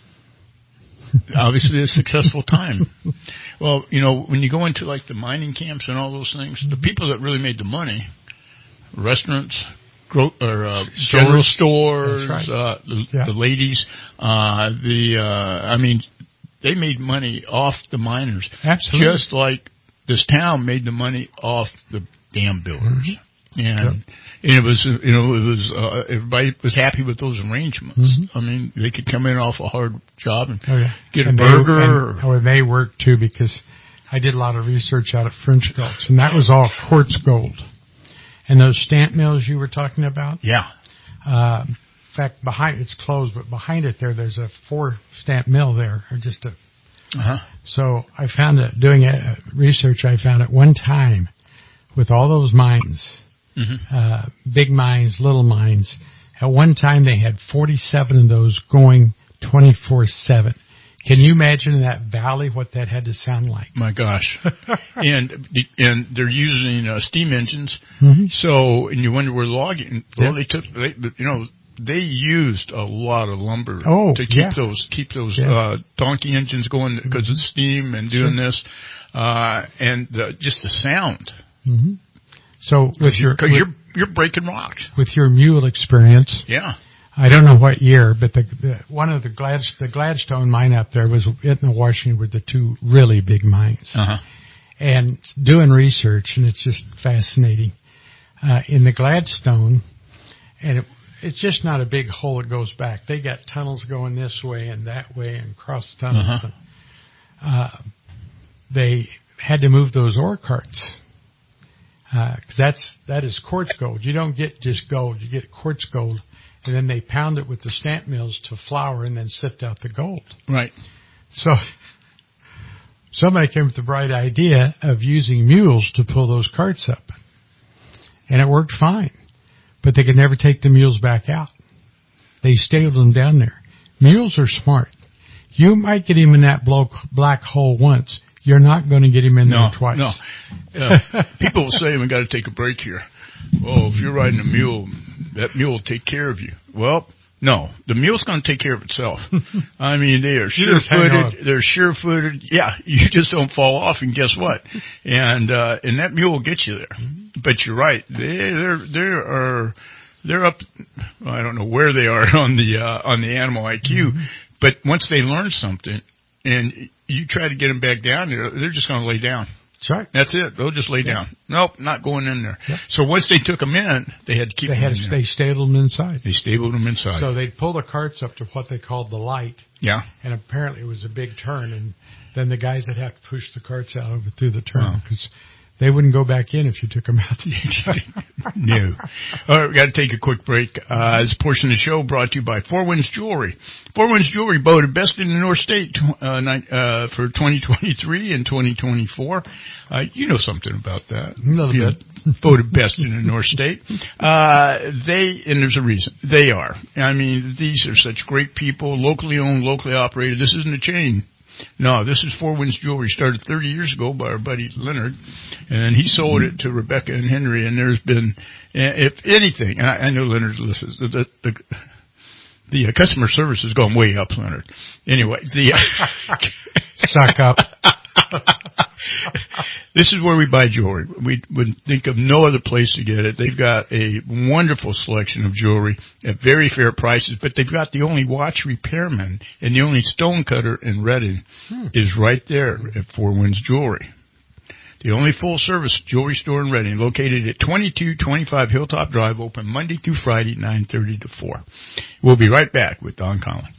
Obviously a successful time. Well, you know, when you go into like the mining camps and all those things, the people that really made the money, restaurants, gro- or uh, general stores, right. uh, the, yeah. the ladies, uh, the, uh, I mean, they made money off the miners. Absolutely. Just like this town made the money off the dam builders. Mm-hmm. And, yep. and it was, you know, it was, uh, everybody was happy with those arrangements. Mm-hmm. I mean, they could come in off a hard job and oh, yeah. get and a they, burger. And, or they worked too, because I did a lot of research out at French Gulch, and that was all quartz gold. And those stamp mills you were talking about? Yeah. Uh, in fact, behind, it's closed, but behind it there, there's a four stamp mill there, or just a Uh-huh. So I found that doing uh, research, I found at one time with all those mines, Mm-hmm. uh, big mines, little mines, at one time they had forty-seven of those going twenty-four seven. Can you imagine in that valley what that had to sound like? My gosh. and and they're using uh, steam engines. Mm-hmm. So, and you wonder where logging, well, Yeah. they took, they, you know, they used a lot of lumber Oh, to keep yeah. those, keep those, Yeah. uh, donkey engines going because Mm-hmm. of steam and doing Sure. this. Uh, and the, just the sound. Mm-hmm. So with your Cause with, you're, you're breaking rocks. with your mule experience, Yeah. I don't know what year, but the, the one of the Glad the Gladstone mine up there was in Washington with the two really big mines. Uh-huh. And doing research, and it's just fascinating. Uh, in the Gladstone, and it, it's just not a big hole that goes back. They got tunnels going this way and that way and cross tunnels. Uh-huh. And, uh, they had to move those ore carts. Uh, 'cause that's, that is quartz gold. You don't get just gold, you get quartz gold. And then they pound it with the stamp mills to flour and then sift out the gold. Right. So somebody came with the bright idea of using mules to pull those carts up. And it worked fine. But they could never take the mules back out. They stabled them down there. Mules are smart. You might get him in that black hole once. You're not going to get him in No, there twice. no. Uh, people will say, we got to take a break here. Oh, if you're riding a mule, that mule will take care of you. Well, no, the mule's going to take care of itself. I mean, they are You just hang on. sure-footed. They're sure-footed. Yeah, you just don't fall off, and guess what? And uh, and that mule will get you there. But you're right. They they're they are they're up. Well, I don't know where they are on the uh, on the animal I Q, Mm-hmm. but once they learn something, and you try to get them back down there, they're just going to lay down. That's right. That's it. They'll just lay Yeah. down. Nope, not going in there. Yeah. So once they took them in, they had to keep They them had in to, there. they stabled them inside. They stabled them inside. So they'd pull the carts up to what they called the light. Yeah. And apparently it was a big turn. And then the guys that have to push the carts out over through the turn Wow. because they wouldn't go back in if you took them out. No. All right, we got to take a quick break. Uh, this portion of the show brought to you by Four Winds Jewelry. Four Winds Jewelry voted best in the North State uh, ni- uh, for twenty twenty-three and twenty twenty-four. Uh, you know something about that. A little You bit. Voted best in the North State. Uh, they, and there's a reason. They are. I mean, these are such great people, locally owned, locally operated. This isn't a chain. No, this is Four Winds Jewelry. Started thirty years ago by our buddy Leonard, and he sold it to Rebecca and Henry. And there's been, if anything, and I, I know Leonard's listens. The the, the, the uh, customer service has gone way up, Leonard. Anyway, the Suck up. This is where we buy jewelry. We would think of no other place to get it. They've got a wonderful selection of jewelry at very fair prices, but they've got the only watch repairman and the only stone cutter in Reading Hmm. is right there at Four Winds Jewelry. The only full-service jewelry store in Reading, located at twenty-two twenty-five Hilltop Drive, open Monday through Friday, nine thirty to four. We'll be right back with Don Conlon.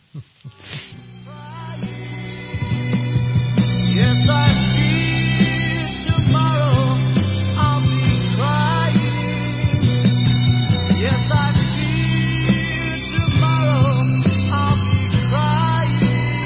Yes, I see tomorrow I'll be crying. Yes, I see tomorrow I'll be crying.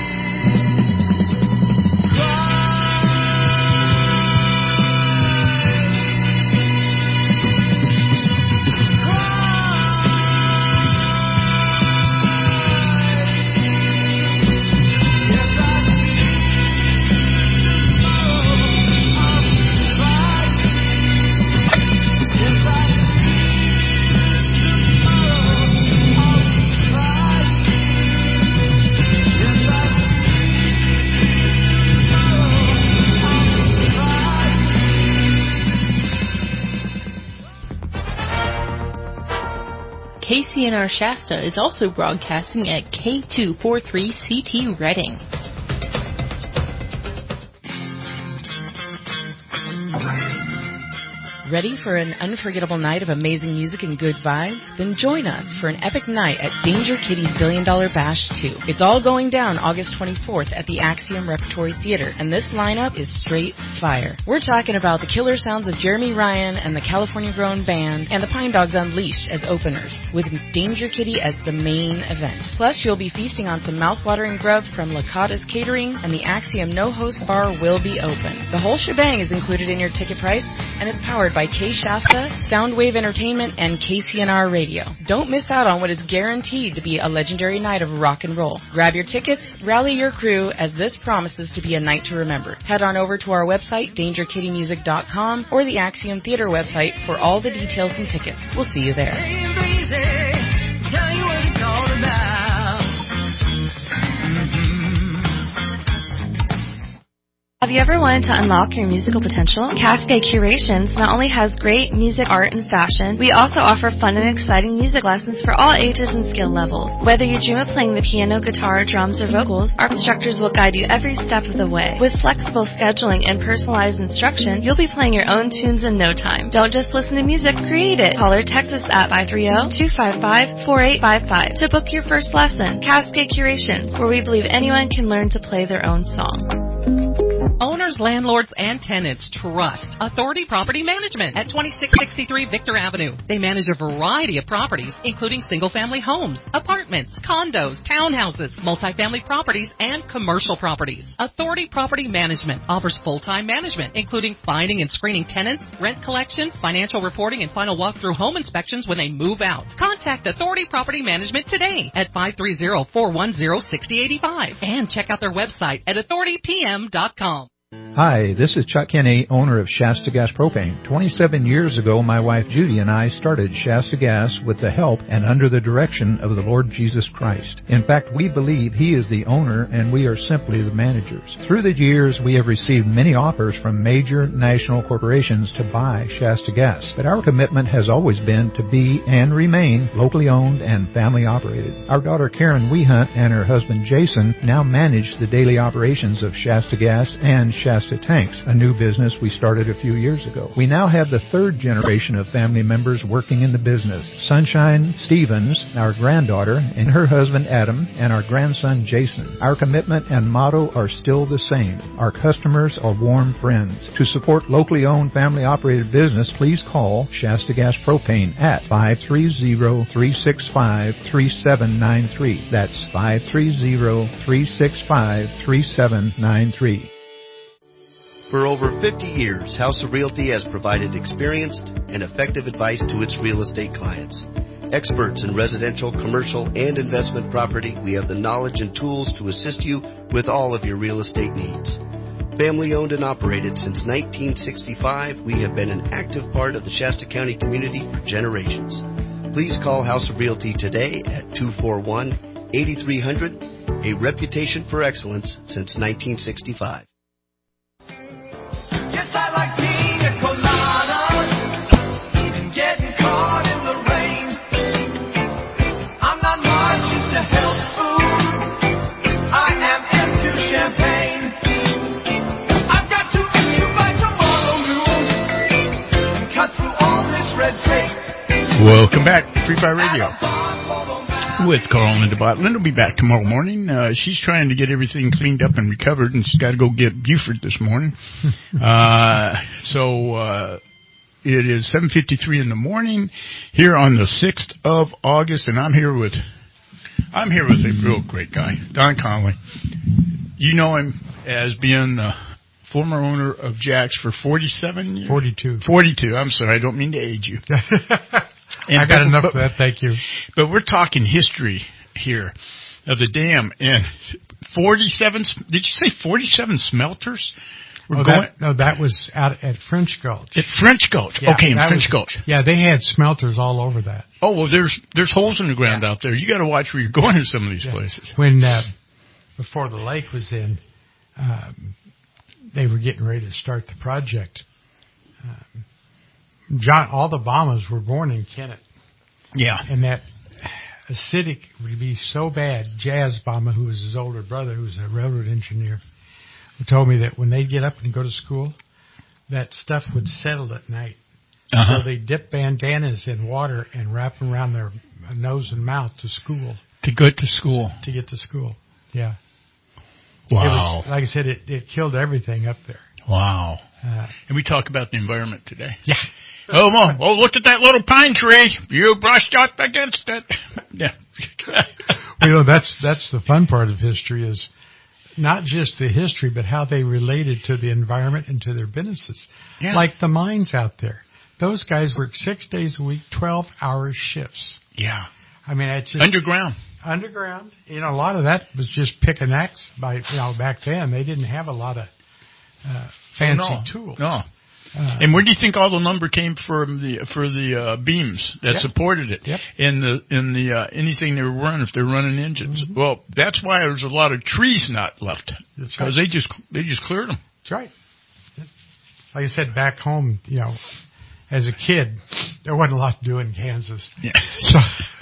K C N R Shasta is also broadcasting at K two forty-three C T Reading. Ready for an unforgettable night of amazing music and good vibes? Then join us for an epic night at Danger Kitty's Billion Dollar Bash two. It's all going down August twenty-fourth at the Axiom Repertory Theater, and this lineup is straight fire. We're talking about the killer sounds of Jeremy Ryan and the California Grown Band and the Pine Dogs Unleashed as openers, with Danger Kitty as the main event. Plus, you'll be feasting on some mouth-watering grub from Lakata's Catering, and the Axiom No-Host Bar will be open. The whole shebang is included in your ticket price, and it's powered by K Shasta, Soundwave Entertainment, and K C N R Radio. Don't miss out on what is guaranteed to be a legendary night of rock and roll. Grab your tickets, rally your crew, as this promises to be a night to remember. Head on over to our website, danger kitty music dot com, or the Axiom Theater website for all the details and tickets. We'll see you there. Have you ever wanted to unlock your musical potential? Cascade Curations not only has great music, art, and fashion, we also offer fun and exciting music lessons for all ages and skill levels. Whether you dream of playing the piano, guitar, drums, or vocals, our instructors will guide you every step of the way. With flexible scheduling and personalized instruction, you'll be playing your own tunes in no time. Don't just listen to music, create it. Call or text us at five three zero, two five five, four eight five five to book your first lesson. Cascade Curations, where we believe anyone can learn to play their own song. Owners, landlords, and tenants trust Authority Property Management at twenty-six sixty-three Victor Avenue. They manage a variety of properties, including single-family homes, apartments, condos, townhouses, multifamily properties, and commercial properties. Authority Property Management offers full-time management, including finding and screening tenants, rent collection, financial reporting, and final walkthrough home inspections when they move out. Contact Authority Property Management today at five three zero, four one zero, six zero eight five and check out their website at authority p m dot com. Hi, this is Chuck Kinney, owner of Shasta Gas Propane. twenty-seven years ago, my wife Judy and I started Shasta Gas with the help and under the direction of the Lord Jesus Christ. In fact, we believe He is the owner and we are simply the managers. Through the years, we have received many offers from major national corporations to buy Shasta Gas, but our commitment has always been to be and remain locally owned and family operated. Our daughter Karen Wehunt and her husband Jason now manage the daily operations of Shasta Gas and Shasta Tanks, a new business we started a few years ago. We now have the third generation of family members working in the business. Sunshine Stevens, our granddaughter, and her husband Adam, and our grandson Jason. Our commitment and motto are still the same. Our customers are warm friends. To support locally owned, family operated business, please call Shasta Gas Propane at five three zero, three six five, three seven nine three. That's five three zero, three six five, three seven nine three. For over fifty years, House of Realty has provided experienced and effective advice to its real estate clients. Experts in residential, commercial, and investment property, we have the knowledge and tools to assist you with all of your real estate needs. Family owned and operated since nineteen sixty-five, we have been an active part of the Shasta County community for generations. Please call House of Realty today at two four one, eight three zero zero, a reputation for excellence since nineteen sixty-five. Yes, I like pina coladas and getting caught in the rain. I'm not much into health food. I am into champagne. I've got to eat you by tomorrow noon and cut through all this red tape. Welcome back, Free Fire Radio with Carl and Linda Bott. Linda will be back tomorrow morning. Uh, she's trying to get everything cleaned up and recovered, and she's got to go get Buford this morning. uh, so uh, it is seven fifty-three in the morning here on the sixth of August, and I'm here with I'm here with a real great guy, Don Conley. You know him as being the former owner of Jack's for forty-seven years. forty-two. forty-two. I'm sorry, I don't mean to age you. And I got but, enough but, of that, thank you. But we're talking history here of the dam, and forty-seven, did you say forty-seven smelters? Were oh, going, that, no, that was out at French Gulch. At French Gulch, yeah, okay, in French was, Gulch. Yeah, they had smelters all over that. Oh, well, there's there's holes in the ground yeah. out there. You got to watch where you're going in some of these yeah. places. When, uh, before the lake was in, um, they were getting ready to start the project. Um, John, all the Bombers were born in Kennett. Yeah. And that acidic would be so bad. Jazz Bomber, who was his older brother, who was a railroad engineer, who told me that when they'd get up and go to school, that stuff would settle at night. Uh-huh. So they dip bandanas in water and wrap them around their nose and mouth to school. To go to school. To get to school. Yeah. Wow. It was, like I said, it, it killed everything up there. Wow. Uh, and we talk about the environment today. Yeah. Oh, well, oh, look at that little pine tree. You brushed up against it. Yeah. You know, that's that's the fun part of history is not just the history, but how they related to the environment and to their businesses. Yeah. Like the mines out there. Those guys work six days a week, twelve-hour shifts. Yeah. I mean, it's just... Underground. Underground. You know, a lot of that was just pick an axe by, you know, back then. They didn't have a lot of uh, fancy oh, no. tools. No. Uh, and where do you think all the lumber came from the for the uh, beams that Yep. supported it? Yep. And the in the uh, anything they were running if they're running engines. Mm-hmm. Well, that's why there's a lot of trees not left That's because right. they just they just cleared them. That's right. Like I said, back home, you know, as a kid, there wasn't a lot to do in Kansas. Yeah. So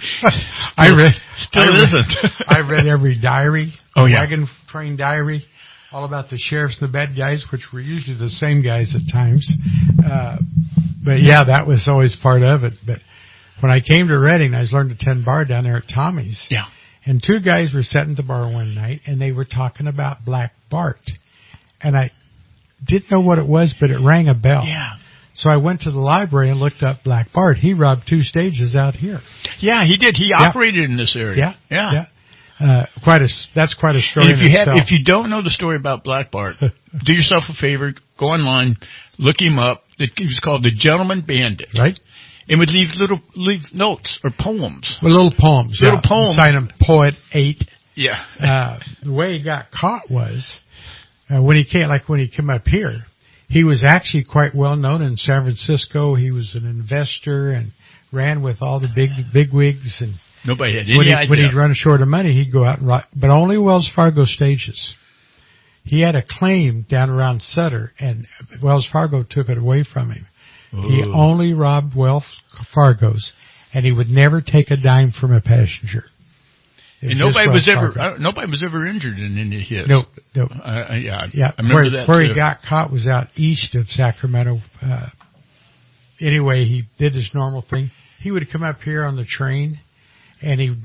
I read, Still I read, isn't. I read every diary, Oh, yeah. wagon train diary, all about the sheriffs and the bad guys, which were usually the same guys at times. Uh, but yeah, that was always part of it. But when I came to Redding, I was learned to tend bar down there at Tommy's. Yeah. And two guys were sitting at the bar one night, and they were talking about Black Bart. And I didn't know what it was, but it rang a bell. Yeah. So I went to the library and looked up Black Bart. He robbed two stages out here. Yeah, he did. He Yeah. operated in this area. Yeah. Yeah. Yeah. Uh, quite a, that's quite a story And if in you have, itself. if you don't know the story about Black Bart, do yourself a favor, go online, look him up. It was called The Gentleman Bandit. Right. And would leave little leave notes or poems. Well, little poems. Little yeah. poems. Sign him Poet Eight. Yeah. uh, the way he got caught was uh, when he came, like when he came up here, he was actually quite well known in San Francisco. He was an investor and ran with all the big big wigs. And Nobody had any when, he, idea. when he'd run short of money, he'd go out and rock, but only Wells Fargo stages. He had a claim down around Sutter, and Wells Fargo took it away from him. Ooh. He only robbed Wells Fargo's, and he would never take a dime from a passenger. And nobody was ever uh, nobody was ever injured in any of his. No, no. Uh, yeah, Yeah, I remember where, that where too. he got caught was out east of Sacramento. Uh, anyway, he did his normal thing. He would come up here on the train, and he,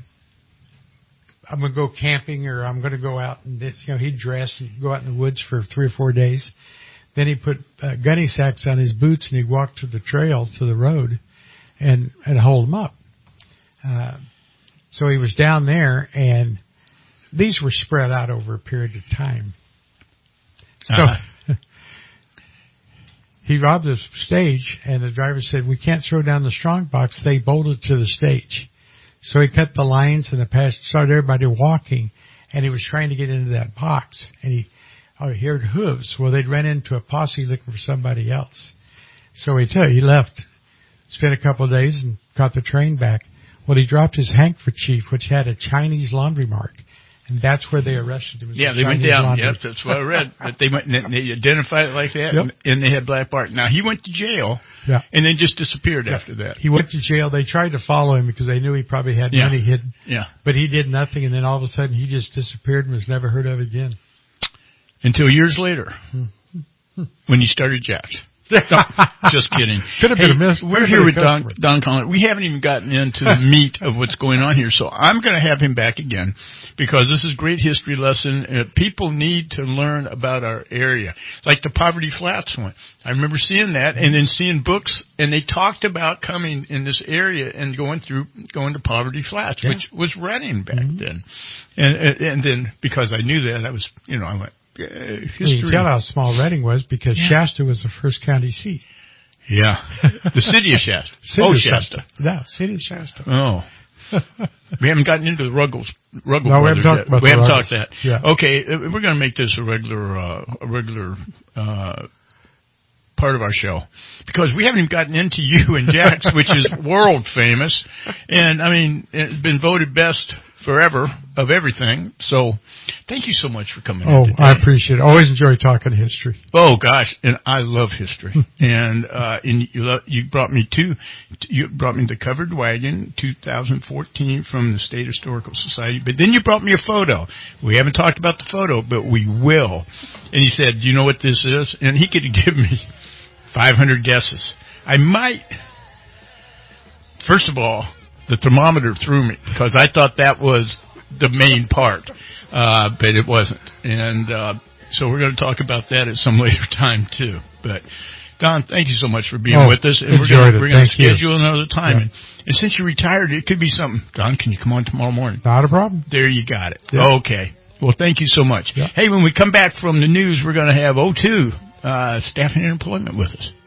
I'm going to go camping, or I'm going to go out and this, you know, he'd dress and go out in the woods for three or four days. Then he'd put uh, gunny sacks on his boots, and he'd walk to the trail to the road, and and hold them up. Uh, so he was down there, and these were spread out over a period of time. So Uh-huh. he robbed the stage, and the driver said, "We can't throw down the strong box." They bolted to the stage. So he cut the lines, and the passenger started everybody walking, and he was trying to get into that box, and he, oh, he heard hooves. Well, they'd run into a posse looking for somebody else. So he took, he left, spent a couple of days, and caught the train back. Well, he dropped his handkerchief, which had a Chinese laundry mark, and that's where they arrested him. Yeah, The they went Chinese down. laundry. Yes, that's what I read. That they went and they identified it like that, Yep. and, and they had Black Bart. Now he went to jail, Yeah. and then just disappeared Yeah. after that. He went to jail. They tried to follow him because they knew he probably had Yeah. money hidden. Yeah. But he did nothing, and then all of a sudden he just disappeared and was never heard of again. Until years later, when he started Jack's. No, just kidding. Could have been a miss- We're could have here been a with Don, customer. Don Collins. We haven't even gotten into the meat of what's going on here, so I'm going to have him back again because this is a great history lesson. Uh, people need to learn about our area, like the Poverty Flats one. I remember seeing that, and then seeing books, and they talked about coming in this area and going through, going to Poverty Flats, Yeah. which was Redding back then. And, and and then because I knew that, I was, you know, I went. Uh, history. You can tell how small Redding was because Yeah. Shasta was the first county seat. Yeah. The city of Shasta. City oh, of Shasta. Yeah, city of Shasta. Oh. We haven't gotten into the Ruggles, Ruggles No, we haven't brothers talked yet. about we the haven't Ruggles. talked that. Yeah. Okay, uh, we're going to make this a regular, uh, a regular, uh, part of our show because we haven't even gotten into you and Jack's, which is world famous. And I mean, it's been voted best forever of everything. So thank you so much for coming Oh, in today. I appreciate it. Always enjoy talking history. Oh gosh, and I love history. and uh and you lo- you brought me to you brought me the Covered Wagon two thousand fourteen from the State Historical Society. But then you brought me a photo. We haven't talked about the photo, but we will. And he said, "Do you know what this is?" And he could give me five hundred guesses. I might, first of all, the thermometer threw me because I thought that was the main part, uh, but it wasn't. And uh, so we're going to talk about that at some later time, too. But, Don, thank you so much for being oh, with us. And we're going to schedule you. another time. Yeah. And, and since you retired, it could be something. Don, can you come on tomorrow morning? Not a problem. There you got it. Yeah. Okay. Well, thank you so much. Yeah. Hey, when we come back from the news, we're going to have O two uh, Staffing and Employment with us.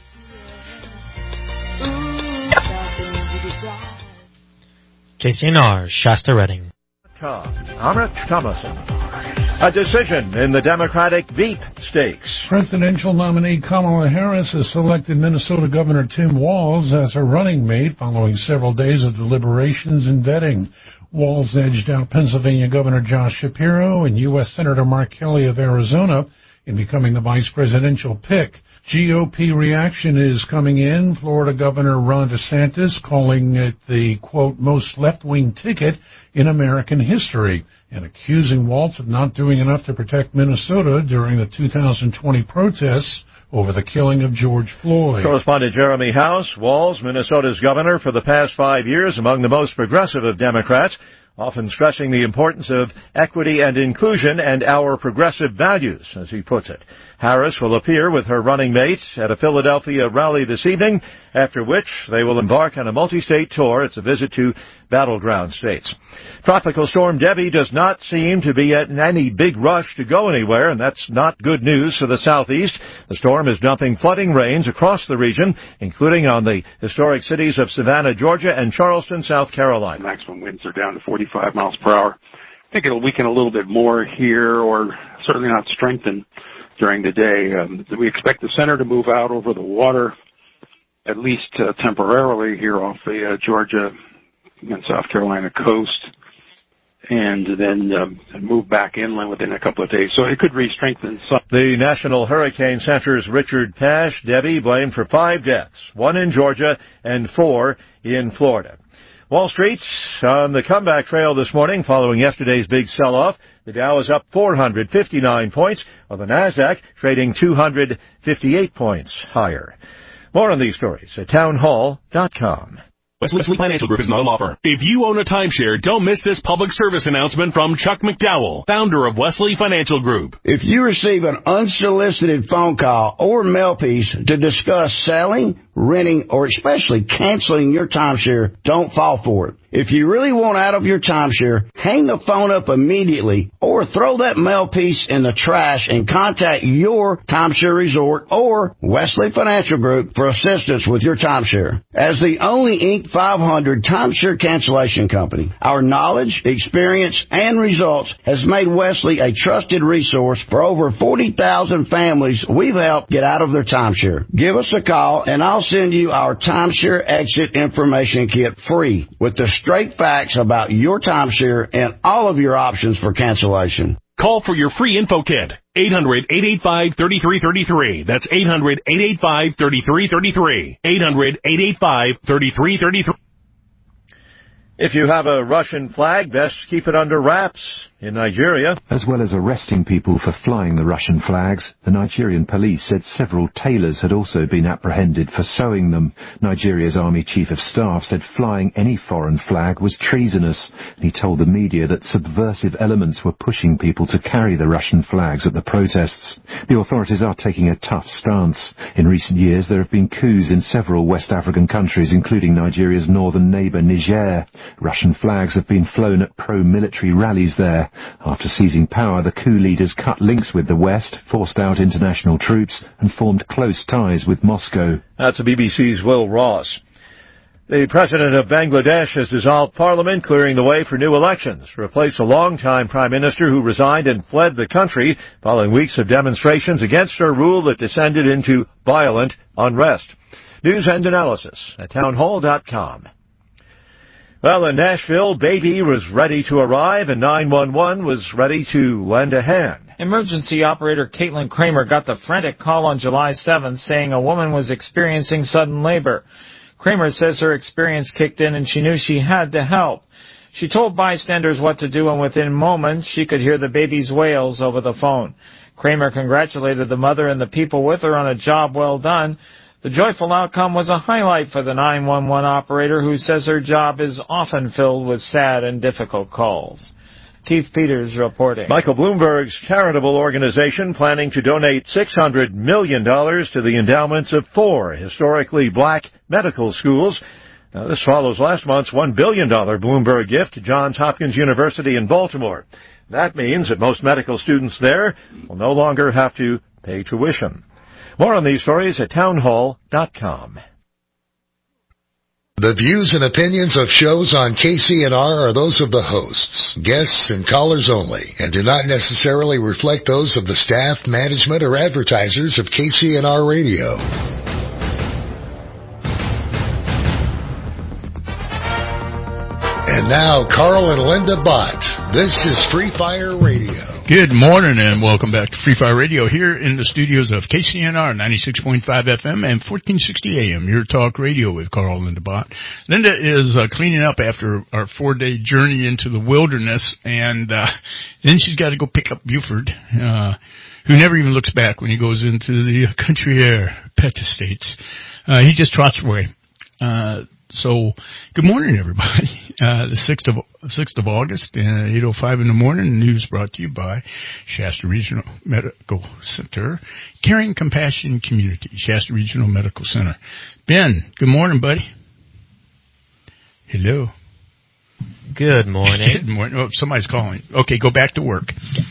K C N R, Shasta Redding. I'm Rich Thomason. A decision in the Democratic Veep Stakes. Presidential nominee Kamala Harris has selected Minnesota Governor Tim Walz as her running mate following several days of deliberations and vetting. Walz edged out Pennsylvania Governor Josh Shapiro and U S Senator Mark Kelly of Arizona in becoming the vice presidential pick. G O P reaction is coming in. Florida Governor Ron DeSantis calling it the, quote, most left-wing ticket in American history and accusing Walz of not doing enough to protect Minnesota during the two thousand twenty protests over the killing of George Floyd. Correspondent Jeremy House, Walz, Minnesota's governor for the past five years, among the most progressive of Democrats, often stressing the importance of equity and inclusion and our progressive values, as he puts it. Harris will appear with her running mate at a Philadelphia rally this evening, after which they will embark on a multi-state tour. It's a visit to battleground states. Tropical storm Debbie does not seem to be in any big rush to go anywhere, and that's not good news for the southeast. The storm is dumping flooding rains across the region, including on the historic cities of Savannah, Georgia, and Charleston, South Carolina. Maximum winds are down to forty-five miles per hour. I think it'll weaken a little bit more here, or certainly not strengthen during the day. Um, we expect the center to move out over the water, at least uh, temporarily here off the uh, Georgia and South Carolina coast, and then um, move back inland within a couple of days. So it could re-strengthen some. The National Hurricane Center's Richard Pash, Debbie, blamed for five deaths, one in Georgia and four in Florida. Wall Street on the comeback trail this morning following yesterday's big sell-off. The Dow is up four hundred fifty-nine points, while the Nasdaq trading two hundred fifty-eight points higher. More on these stories at townhall dot com. Wesley Financial Group is not a law firm. If you own a timeshare, don't miss this public service announcement from Chuck McDowell, founder of Wesley Financial Group. If you receive an unsolicited phone call or mail piece to discuss selling, renting, or especially canceling your timeshare, don't fall for it. If you really want out of your timeshare, hang the phone up immediately or throw that mail piece in the trash and contact your timeshare resort or Wesley Financial Group for assistance with your timeshare. As the only Inc five hundred timeshare cancellation company, our knowledge, experience, and results has made Wesley a trusted resource for over forty thousand families we've helped get out of their timeshare. Give us a call and I'll send you our timeshare exit information kit free with the straight facts about your timeshare and all of your options for cancellation. Call for your free info kit. eight hundred, eight eight five, three three three three. That's eight hundred, eight eight five, three three three three. eight hundred, eight eight five, three three three three. If you have a Russian flag, best keep it under wraps. In Nigeria, as well as arresting people for flying the Russian flags, the Nigerian police said several tailors had also been apprehended for sewing them. Nigeria's Army Chief of Staff said flying any foreign flag was treasonous. He told the media that subversive elements were pushing people to carry the Russian flags at the protests. The authorities are taking a tough stance. In recent years, there have been coups in several West African countries, including Nigeria's northern neighbour Niger. Russian flags have been flown at pro-military rallies there. After seizing power, the coup leaders cut links with the West, forced out international troops, and formed close ties with Moscow. That's the B B C's Will Ross. The president of Bangladesh has dissolved parliament, clearing the way for new elections, to replace a longtime prime minister who resigned and fled the country following weeks of demonstrations against her rule that descended into violent unrest. News and analysis at townhall dot com. Well, in Nashville, baby was ready to arrive and nine one one was ready to lend a hand. Emergency operator Caitlin Kramer got the frantic call on July seventh saying a woman was experiencing sudden labor. Kramer says her experience kicked in and she knew she had to help. She told bystanders what to do, and within moments she could hear the baby's wails over the phone. Kramer congratulated the mother and the people with her on a job well done. The joyful outcome was a highlight for the nine one one operator, who says her job is often filled with sad and difficult calls. Keith Peters reporting. Michael Bloomberg's charitable organization planning to donate six hundred million dollars to the endowments of four historically black medical schools. Now, this follows last month's one billion dollars Bloomberg gift to Johns Hopkins University in Baltimore. That means that most medical students there will no longer have to pay tuition. More on these stories at townhall dot com. The views and opinions of shows on K C N R are those of the hosts, guests, and callers only, and do not necessarily reflect those of the staff, management, or advertisers of K C N R Radio. And now, Carl and Linda Bott. This is Free Fire Radio. Good morning and welcome back to Free Fire Radio here in the studios of K C N R ninety-six point five F M and fourteen sixty A M, your talk radio with Carl and Linda Bott. Linda is uh, cleaning up after our four-day journey into the wilderness, and uh, then she's got to go pick up Buford, uh, who never even looks back when he goes into the country air pet estates. Uh, he just trots away. Uh, So, good morning, everybody. Uh, the sixth of, sixth of August, uh, eight oh five in the morning. News brought to you by Shasta Regional Medical Center. Caring Compassion Community, Shasta Regional Medical Center. Ben, good morning, buddy. Hello. Good morning. Good morning. Oh, somebody's calling. Okay, go back to work.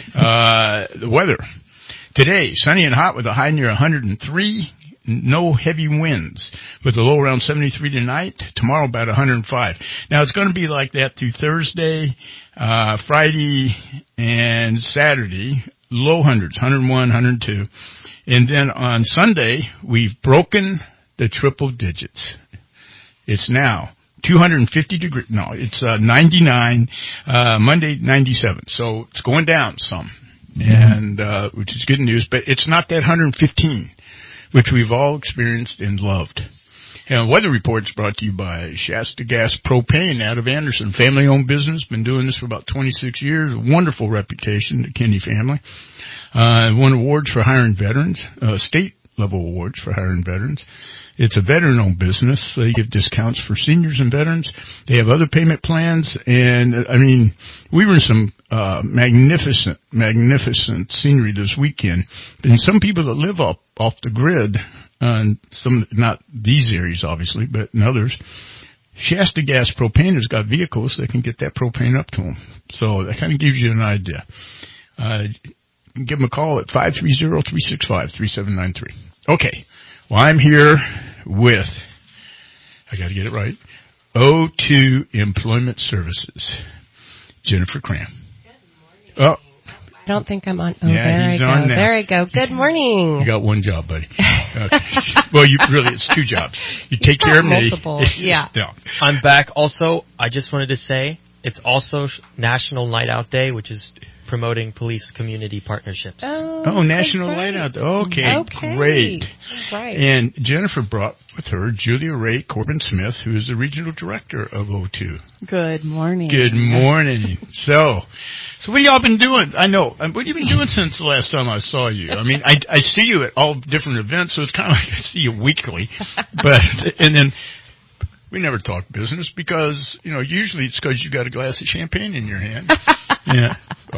Uh, the weather. Today, sunny and hot with a high near one hundred three. No heavy winds, with a low around seventy-three tonight. Tomorrow about one hundred five. Now it's going to be like that through Thursday, uh, Friday, and Saturday. Low hundreds, one hundred one, one hundred two. And then on Sunday, we've broken the triple digits. It's now two hundred fifty degrees. No, it's uh, ninety-nine. Uh, Monday, ninety-seven. So it's going down some, and uh, which is good news. But it's not that one hundred fifteen. Which we've all experienced and loved. And weather reports brought to you by Shasta Gas Propane out of Anderson. Family-owned business, been doing this for about twenty-six years. A wonderful reputation, the Kenney family. Uh, won awards for hiring veterans, uh, state-level awards for hiring veterans. It's a veteran-owned business. They give discounts for seniors and veterans. They have other payment plans, and I mean, we were in some uh, magnificent, magnificent scenery this weekend. And some people that live up off the grid, uh, and some not these areas obviously, but in others, Shasta Gas Propane has got vehicles that can get that propane up to them. So that kind of gives you an idea. Uh, give them a call at five three zero, three six five, three seven nine three. Okay. Well, I'm here with, I got to get it right, O two Employment Services, Jennifer Cram. Good morning. Oh. I don't think I'm on. Oh, yeah, there he's I go. on now. There I go. Good morning. You got one job, buddy. Okay. Well, you really, it's two jobs. You take care of me. Multiple. Yeah. No. I'm back. Also, I just wanted to say it's also National Night Out Day, which is promoting police community partnerships. Oh, oh National right. Night Out Day. Okay, okay. great. Right. And Jennifer brought with her Julia Ray Corbin Smith, who is the regional director of O two. Good morning. Good morning. so, so what have y'all been doing? I know. What have you been doing since the last time I saw you? I mean, I, I see you at all different events, so it's kind of like I see you weekly. But, and then, we never talk business because, you know, usually it's because you got a glass of champagne in your hand. Yeah.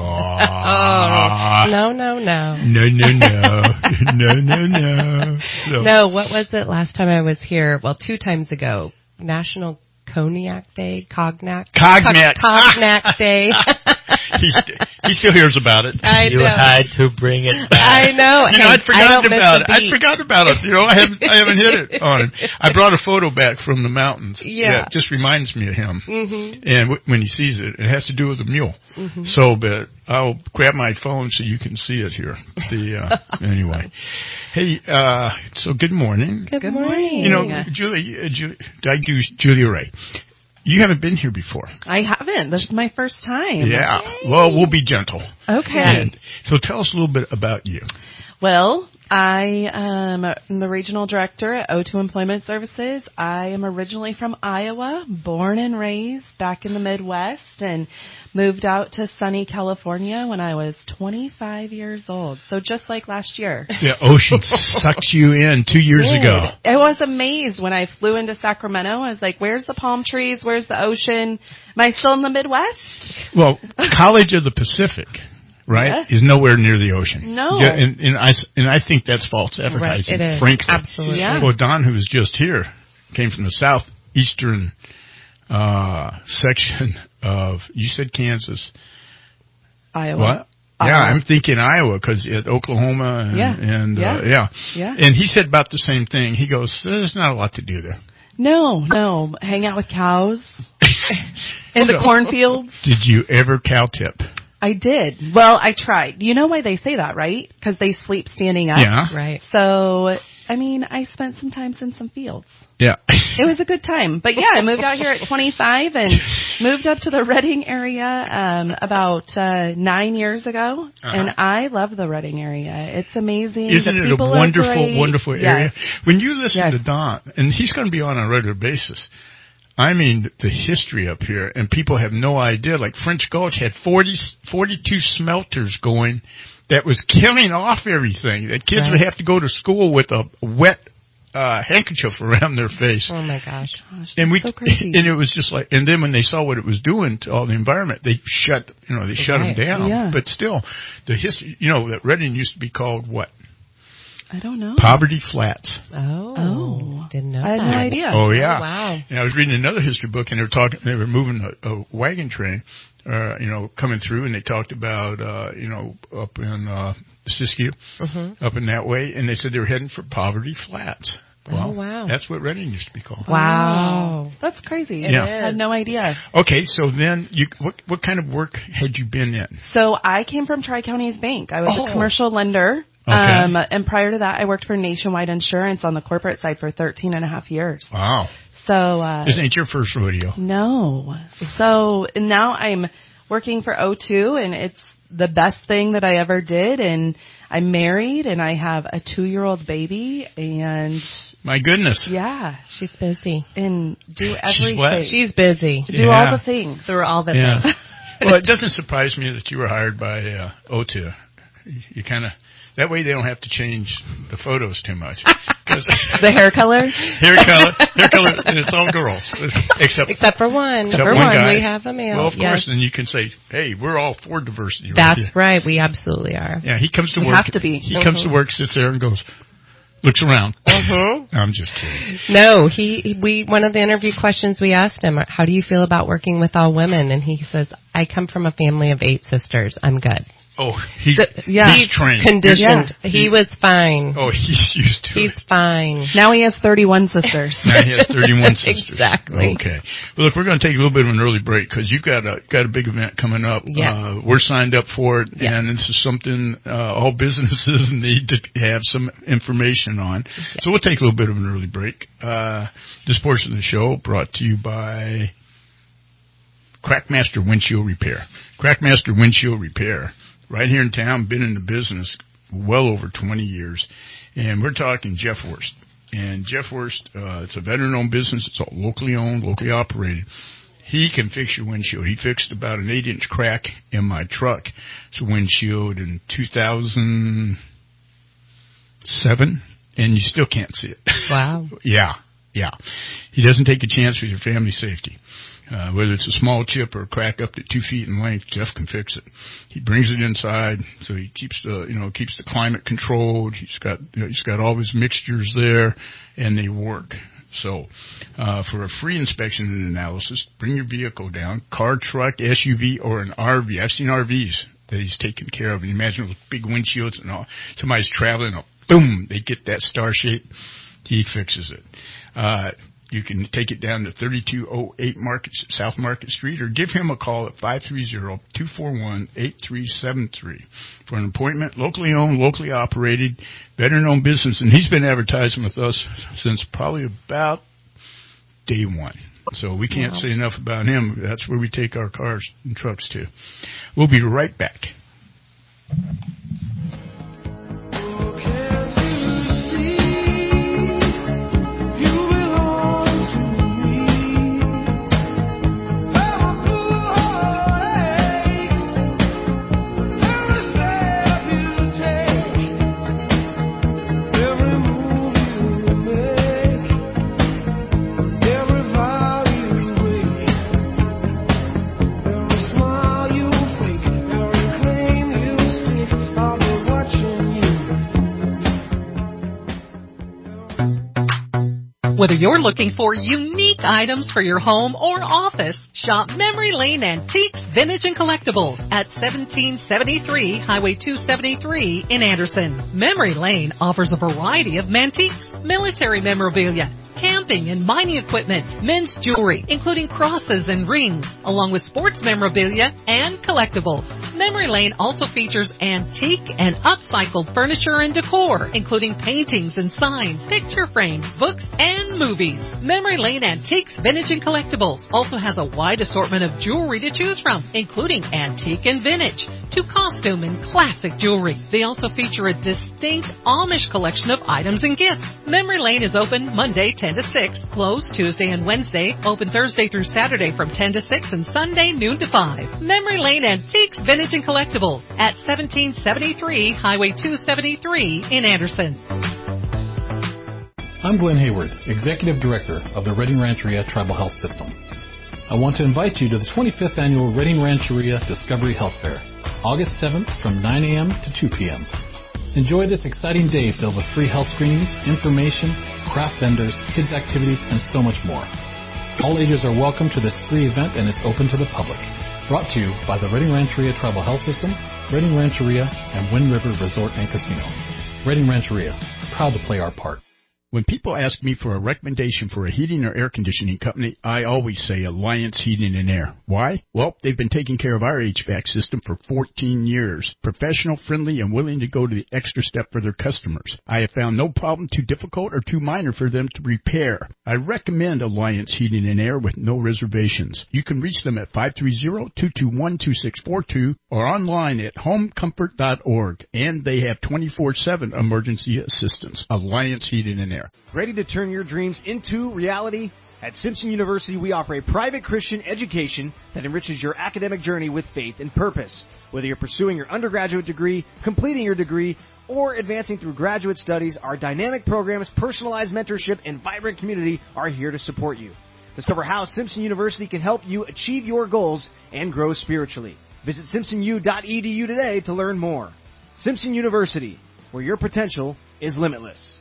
Oh, no, no, no. No, no, no. no, no, no. So. No, what was it last time I was here? Well, two times ago. National Cognac Day? Cognac? Cognac. Co- Cognac Day. he, he still hears about it. I you know. had to bring it back. I know. You know, I'd forgotten about it. I I'd forgotten about it. You know, I haven't, I haven't hit it on it. I brought a photo back from the mountains. Yeah. That just reminds me of him. Mm-hmm. And w- when he sees it, it has to do with a mule. Mm-hmm. So, but I'll grab my phone so you can see it here. The, uh, anyway. Hey, uh, so good morning. Good morning. You know, Julie, uh, Julie, I do Julia Ray. You haven't been here before. I haven't. This is my first time. Yeah. Yay. Well, we'll be gentle. Okay. And so tell us a little bit about you. Well, I um, am the regional director at O two Employment Services. I am originally from Iowa, born and raised back in the Midwest, and moved out to sunny California when I was twenty-five years old. So just like last year. The ocean sucked you in two years Did. ago. I was amazed when I flew into Sacramento. I was like, where's the palm trees? Where's the ocean? Am I still in the Midwest? Well, College of the Pacific, right, Yes. is nowhere near the ocean. No. Yeah, and, and, I, and I think that's false advertising, Right, it is. frankly. Absolutely. Yeah. Well, Don, who was just here, came from the southeastern uh, section of, you said Kansas. Iowa. What? Iowa. Yeah, I'm thinking Iowa because at Oklahoma and Yeah. and Yeah. Uh, yeah. Yeah. And he said about the same thing. He goes, "There's not a lot to do there." No, no. Hang out with cows in the So- cornfields. Did you ever cow tip? I did. Well, I tried. You know why they say that, right? Because they sleep standing up. Yeah. Right. So, I mean, I spent some time in some fields. Yeah. It was a good time. But yeah, I moved out here at twenty-five and moved up to the Redding area um, about uh, nine years ago. Uh-huh. And I love the Redding area. It's amazing. Isn't the it a people are wonderful, great. wonderful Yes. area? When you listen Yes. to Don, and he's going to be on a regular basis, I mean, the history up here, and people have no idea. Like French Gulch had forty, forty-two smelters going that was killing off everything. That kids Right. would have to go to school with a wet uh, handkerchief around their face. Oh my gosh. And we, so crazy. and it was just like, and then when they saw what it was doing to all the environment, they shut, you know, they shut them Right. down. Yeah. But still, the history, you know, that Redding used to be called what? I don't know. Poverty Flats. Oh. Oh. Didn't know I had that. no idea. Oh yeah. Oh, wow. And I was reading another history book, and they were talking. They were moving a, a wagon train, uh, you know, coming through, and they talked about, uh, you know, up in uh, Siskiyou, Mhm. up in that way, and they said they were heading for Poverty Flats. Well, Oh, wow. That's what Redding used to be called. Wow. That's crazy. Yeah. I had no idea. Okay, so then you, what what kind of work had you been in? So I came from Tri-Counties Bank. I was Oh. a commercial lender. Okay. Um, and prior to that, I worked for Nationwide Insurance on the corporate side for thirteen and a half years. Wow. So, uh, This ain't your first rodeo. no. So now I'm working for O two, and it's the best thing that I ever did. And I'm married, and I have a two-year-old baby, and My goodness. yeah, She's busy. and do She's everything. what? She's busy. Do Yeah. all the things. Through all the Yeah. things. Well, it doesn't surprise me that you were hired by uh, O two. You, you kind of that way they don't have to change the photos too much. 'Cause The hair color? hair color, hair color, and it's all girls except Except for one. except for one one, guy. we have a male. Well, of yes. course, then you can say, "Hey, we're all for diversity." Right That's here. right. We absolutely are. Yeah, he comes to We work. have to be. He comes to work, sits there, and goes, looks around. Mhm. I'm just kidding. No, he we one of the interview questions we asked him, how do you feel about working with all women? And he says, I come from a family of eight sisters. I'm good. Oh, he's, So, yeah. he's trained. Conditioned. Yeah. He, He- was fine. Oh, he's used to He's it. fine. Now he has thirty-one sisters. Now he has thirty-one sisters. Exactly. Okay. Well, look, we're going to take a little bit of an early break because you've got a got a big event coming up. Yeah. Uh, we're signed up for it, Yeah. and this is something uh, all businesses need to have some information on. So we'll take a little bit of an early break. Uh, this portion of the show brought to you by Crackmaster Windshield Repair. Crackmaster Windshield Repair, right here in town, been in the business well over twenty years. And we're talking Jeff Worst. And Jeff Worst, uh, it's a veteran-owned business. It's all locally owned, locally operated. He can fix your windshield. He fixed about an eight-inch crack in my truck. It's a windshield in two thousand seven, and you still can't see it. Wow. Yeah, yeah. He doesn't take a chance with your family safety. Uh, whether it's a small chip or a crack up to two feet in length, Jeff can fix it. He brings it inside, so he keeps the, you know, keeps the climate controlled. He's got, you know, he's got all his mixtures there, and they work. So, uh, for a free inspection and analysis, bring your vehicle down, car, truck, S U V, or an R V. I've seen R Vs that he's taken care of. And imagine those big windshields and all. Somebody's traveling, and boom, they get that star shape. He fixes it. Uh, You can take it down to thirty-two oh eight Market, South Market Street, or give him a call at five three zero, two four one, eight three seven three for an appointment. Locally owned, locally operated, veteran-owned business, and he's been advertising with us since probably about day one. So we can't Wow. say enough about him. That's where we take our cars and trucks to. We'll be right back. Who cares? Whether you're looking for unique items for your home or office, shop Memory Lane Antiques, Vintage, and Collectibles at seventeen seventy-three Highway two seventy-three in Anderson. Memory Lane offers a variety of antiques, military memorabilia, camping and mining equipment, men's jewelry, including crosses and rings, along with sports memorabilia and collectibles. Memory Lane also features antique and upcycled furniture and decor, including paintings and signs, picture frames, books, and movies. Memory Lane Antiques, Vintage, and Collectibles also has a wide assortment of jewelry to choose from, including antique and vintage, to costume and classic jewelry. They also feature a distinct Amish collection of items and gifts. Memory Lane is open Monday ten to six, closed Tuesday and Wednesday, open Thursday through Saturday from ten to six, and Sunday noon to five. Memory Lane Antiques, Vintage, and Collectibles at seventeen seventy-three Highway two seventy-three in Anderson. I'm Glenn Hayward, Executive Director of the Redding Rancheria Tribal Health System. I want to invite you to the twenty-fifth Annual Redding Rancheria Discovery Health Fair, August seventh from nine a.m. to two p.m. Enjoy this exciting day filled with free health screenings, information, craft vendors, kids activities, and so much more. All ages are welcome to this free event, and it's open to the public. Brought to you by the Redding Rancheria Tribal Health System, Redding Rancheria, and Wind River Resort and Casino. Redding Rancheria, proud to play our part. When people ask me for a recommendation for a heating or air conditioning company, I always say Alliance Heating and Air. Why? Well, they've been taking care of our H V A C system for fourteen years. Professional, friendly, and willing to go to the extra step for their customers. I have found no problem too difficult or too minor for them to repair. I recommend Alliance Heating and Air with no reservations. You can reach them at five three zero, two two one, two six four two or online at home comfort dot org. And they have twenty-four seven emergency assistance. Alliance Heating and Air. Ready to turn your dreams into reality? At Simpson University, we offer a private Christian education that enriches your academic journey with faith and purpose. Whether you're pursuing your undergraduate degree, completing your degree, or advancing through graduate studies, our dynamic programs, personalized mentorship, and vibrant community are here to support you. Discover how Simpson University can help you achieve your goals and grow spiritually. Visit simpson u dot e d u today to learn more. Simpson University, where your potential is limitless.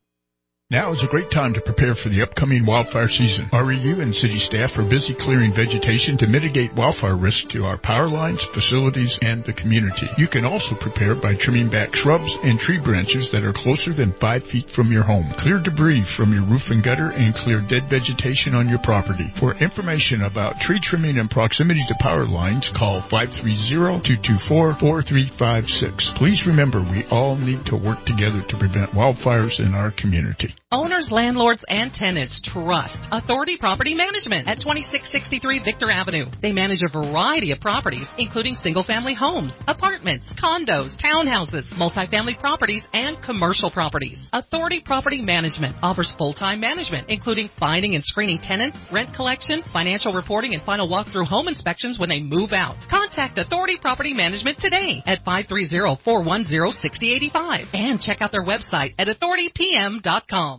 Now is a great time to prepare for the upcoming wildfire season. R E U and city staff are busy clearing vegetation to mitigate wildfire risk to our power lines, facilities, and the community. You can also prepare by trimming back shrubs and tree branches that are closer than five feet from your home. Clear debris from your roof and gutter and clear dead vegetation on your property. For information about tree trimming and proximity to power lines, call five three zero, two two four, four three five six. Please remember, we all need to work together to prevent wildfires in our community. Owners, landlords, and tenants trust Authority Property Management at twenty-six sixty-three Victor Avenue. They manage a variety of properties, including single-family homes, apartments, condos, townhouses, multifamily properties, and commercial properties. Authority Property Management offers full-time management, including finding and screening tenants, rent collection, financial reporting, and final walkthrough home inspections when they move out. Contact Authority Property Management today at five three zero, four one zero, six zero eight five and check out their website at authority p m dot com.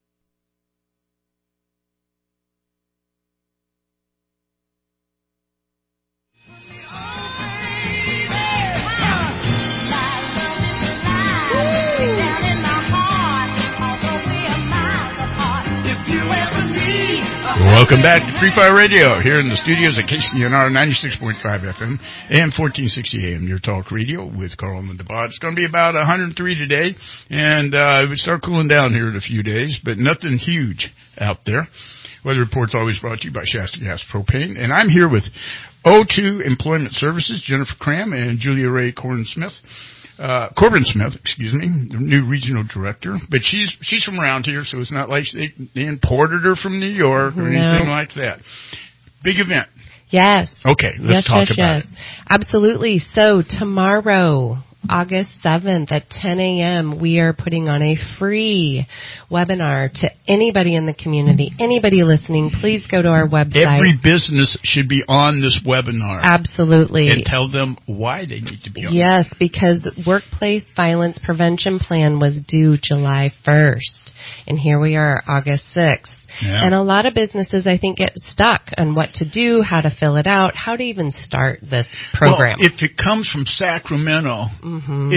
Welcome back to Free Fire Radio here in the studios at K C N R ninety-six point five F M and fourteen sixty A M, your talk radio with Carl and Linda Bod. It's going to be about one hundred three today, and uh, it would start cooling down here in a few days, but nothing huge out there. Weather Report's always brought to you by Shasta Gas Propane, and I'm here with O two Employment Services, Jennifer Cram and Julia Ray Corbin-Smith. Uh, Corbin-Smith, excuse me, the new regional director, but she's she's from around here, so it's not like they, they imported her from New York or no. anything like that. Big event. Yes. Okay, let's yes, talk yes, about yes. it. Absolutely. So tomorrow, August seventh at ten a m, we are putting on a free webinar to anybody in the community, anybody listening. Please go to our website. Every business should be on this webinar. Absolutely. And tell them why they need to be on Yes, because Workplace Violence Prevention Plan was due July first, and here we are, August sixth. Yeah. And a lot of businesses, I think, get stuck on what to do, how to fill it out, how to even start this program. Well, if it comes from Sacramento, mm-hmm. it's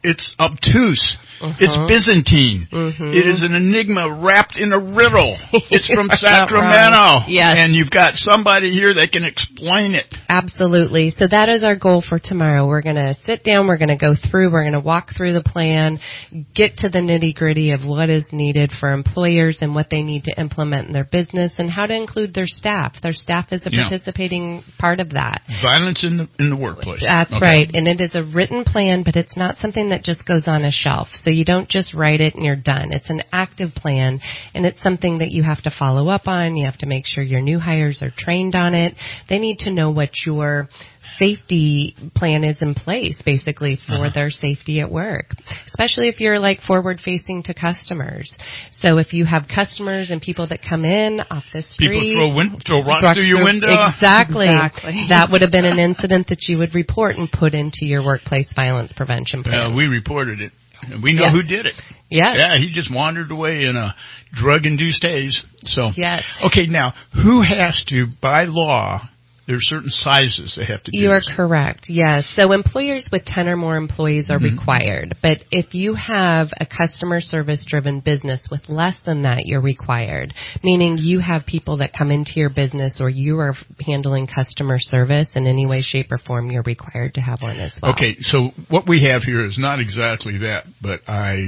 it's obtuse. Uh-huh. It's Byzantine. Mm-hmm. It is an enigma wrapped in a riddle. It's from Not Sacramento. wrong. Yes. And you've got somebody here that can explain it. Absolutely. So that is our goal for tomorrow. We're going to sit down, we're going to go through, we're going to walk through the plan, get to the nitty-gritty of what is needed for employers and what they need to implement in their business and how to include their staff. Their staff is a Yeah. participating part of that. Violence in the in the workplace. That's Okay. right. And it is a written plan, but it's not something that just goes on a shelf. So you don't just write it and you're done. It's an active plan, and it's something that you have to follow up on. You have to make sure your new hires are trained on it. They need to know what your safety plan is in place, basically, for Uh-huh. their safety at work, especially if you're like forward facing to customers. So if you have customers and people that come in off the street, People throw, win- throw rocks rocks through your through- window. Exactly. Exactly. That would have been an incident that you would report and put into your workplace violence prevention plan. Uh, we reported it. And we know Yes. who did it. Yes. Yeah, he just wandered away in a drug-induced haze. So, Yes. okay, now, who has to, by law, there's certain sizes they have to do You are this. correct, yes. So employers with ten or more employees are Mhm. required. But if you have a customer service-driven business with less than that, you're required. Meaning you have people that come into your business or you are handling customer service in any way, shape, or form, you're required to have one as well. Okay, so what we have here is not exactly that, but I,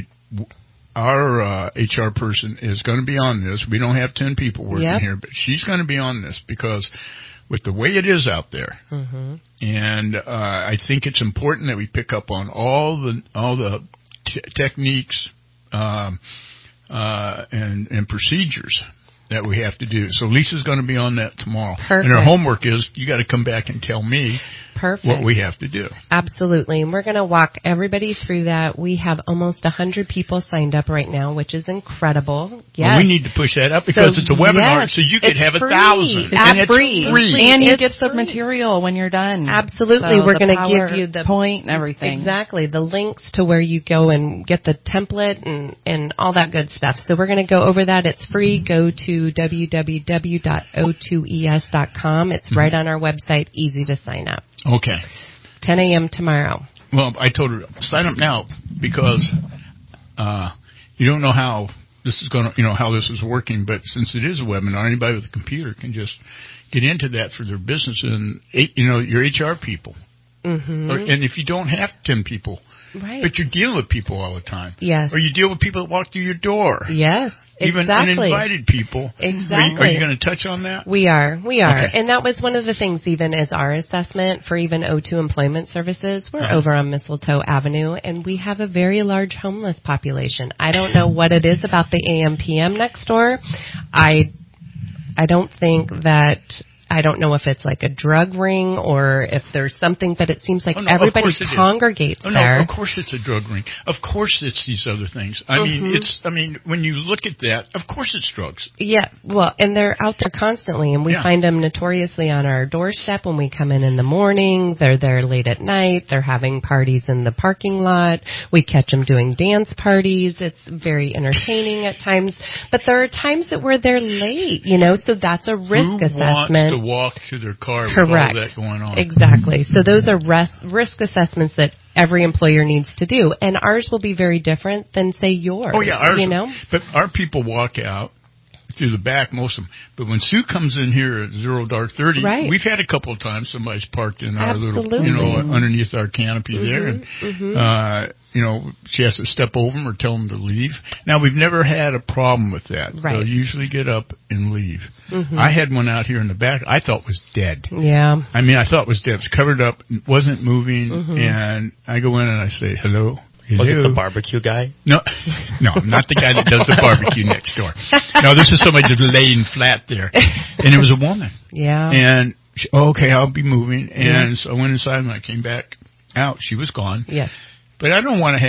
our uh, H R person is going to be on this. We don't have ten people working Yep. here, but she's going to be on this because with the way it is out there, Mm-hmm. and uh, I think it's important that we pick up on all the all the t- techniques um, uh, and and procedures that we have to do. So Lisa's going to be on that tomorrow. Perfect. And her homework is you got to come back and tell me Perfect. what we have to do. Absolutely. And we're going to walk everybody through that. We have almost one hundred people signed up right now, which is incredible. Yes. Well, we need to push that up because So, it's a webinar, yes, so you could it's have a free. thousand. It's and it's free. free. And you It's get the free. material when you're done. Absolutely. So We're the going to give you the point and everything. Exactly. The links to where you go and get the template and, and all that good stuff. So we're going to go over that. It's free. Go to w w w dot o two e s dot com. It's right on our website. Easy to sign up. Okay. ten a.m. tomorrow. Well, I told her, sign up now because uh, you don't know how this is going to, you know, how this is working. But since it is a webinar, anybody with a computer can just get into that for their business and, you know, your H R people. Mm-hmm. Or, and if you don't have ten people, Right. but you're dealing with people all the time. Yes. Or you deal with people that walk through your door. Yes. Even Exactly. uninvited people. Exactly. Are you, are you going to touch on that? We are. We are. Okay. And that was one of the things even as our assessment for even O two Employment Services. We're Uh-huh. over on Mistletoe Avenue, and we have a very large homeless population. I don't know what it is about the A M P M next door. I, I don't think that... I don't know if it's like a drug ring or if there's something, but it seems like Oh, no, of everybody course it is. congregates Oh, there. no, of course it's a drug ring. Of course it's these other things. I mean, Mhm. it's. I mean, when you look at that, of course it's drugs. Yeah, well, and they're out there constantly, and we Yeah. find them notoriously on our doorstep when we come in in the morning. They're there late at night. They're having parties in the parking lot. We catch them doing dance parties. It's very entertaining at times, but there are times that we're there late, you know, so that's a risk Who assessment. wants to walk to their car Correct. with all that going on? Exactly. So those are res- risk assessments that every employer needs to do, and ours will be very different than, say, yours. Oh yeah, ours, you know. But our people walk out through the back, most of them. But when Sue comes in here at zero dark thirty, Right. we've had a couple of times somebody's parked in our little, Absolutely. you know, underneath our canopy there, Mhm, and mhm. uh, you know, she has to step over them or tell them to leave. Now we've never had a problem with that. Right. They'll usually get up and leave. Mhm. I had one out here in the back. I thought was dead. Yeah. I mean, I thought it was dead. It was covered up, wasn't moving, Mhm. and I go in and I say, hello. Was it Hello? the barbecue guy? No, no, not the guy that does the barbecue next door. No, this is somebody just laying flat there. And it was a woman. Yeah. And, she, oh, okay, I'll be moving. And Yeah. so I went inside and when I came back out, she was gone. Yes. But I don't want to have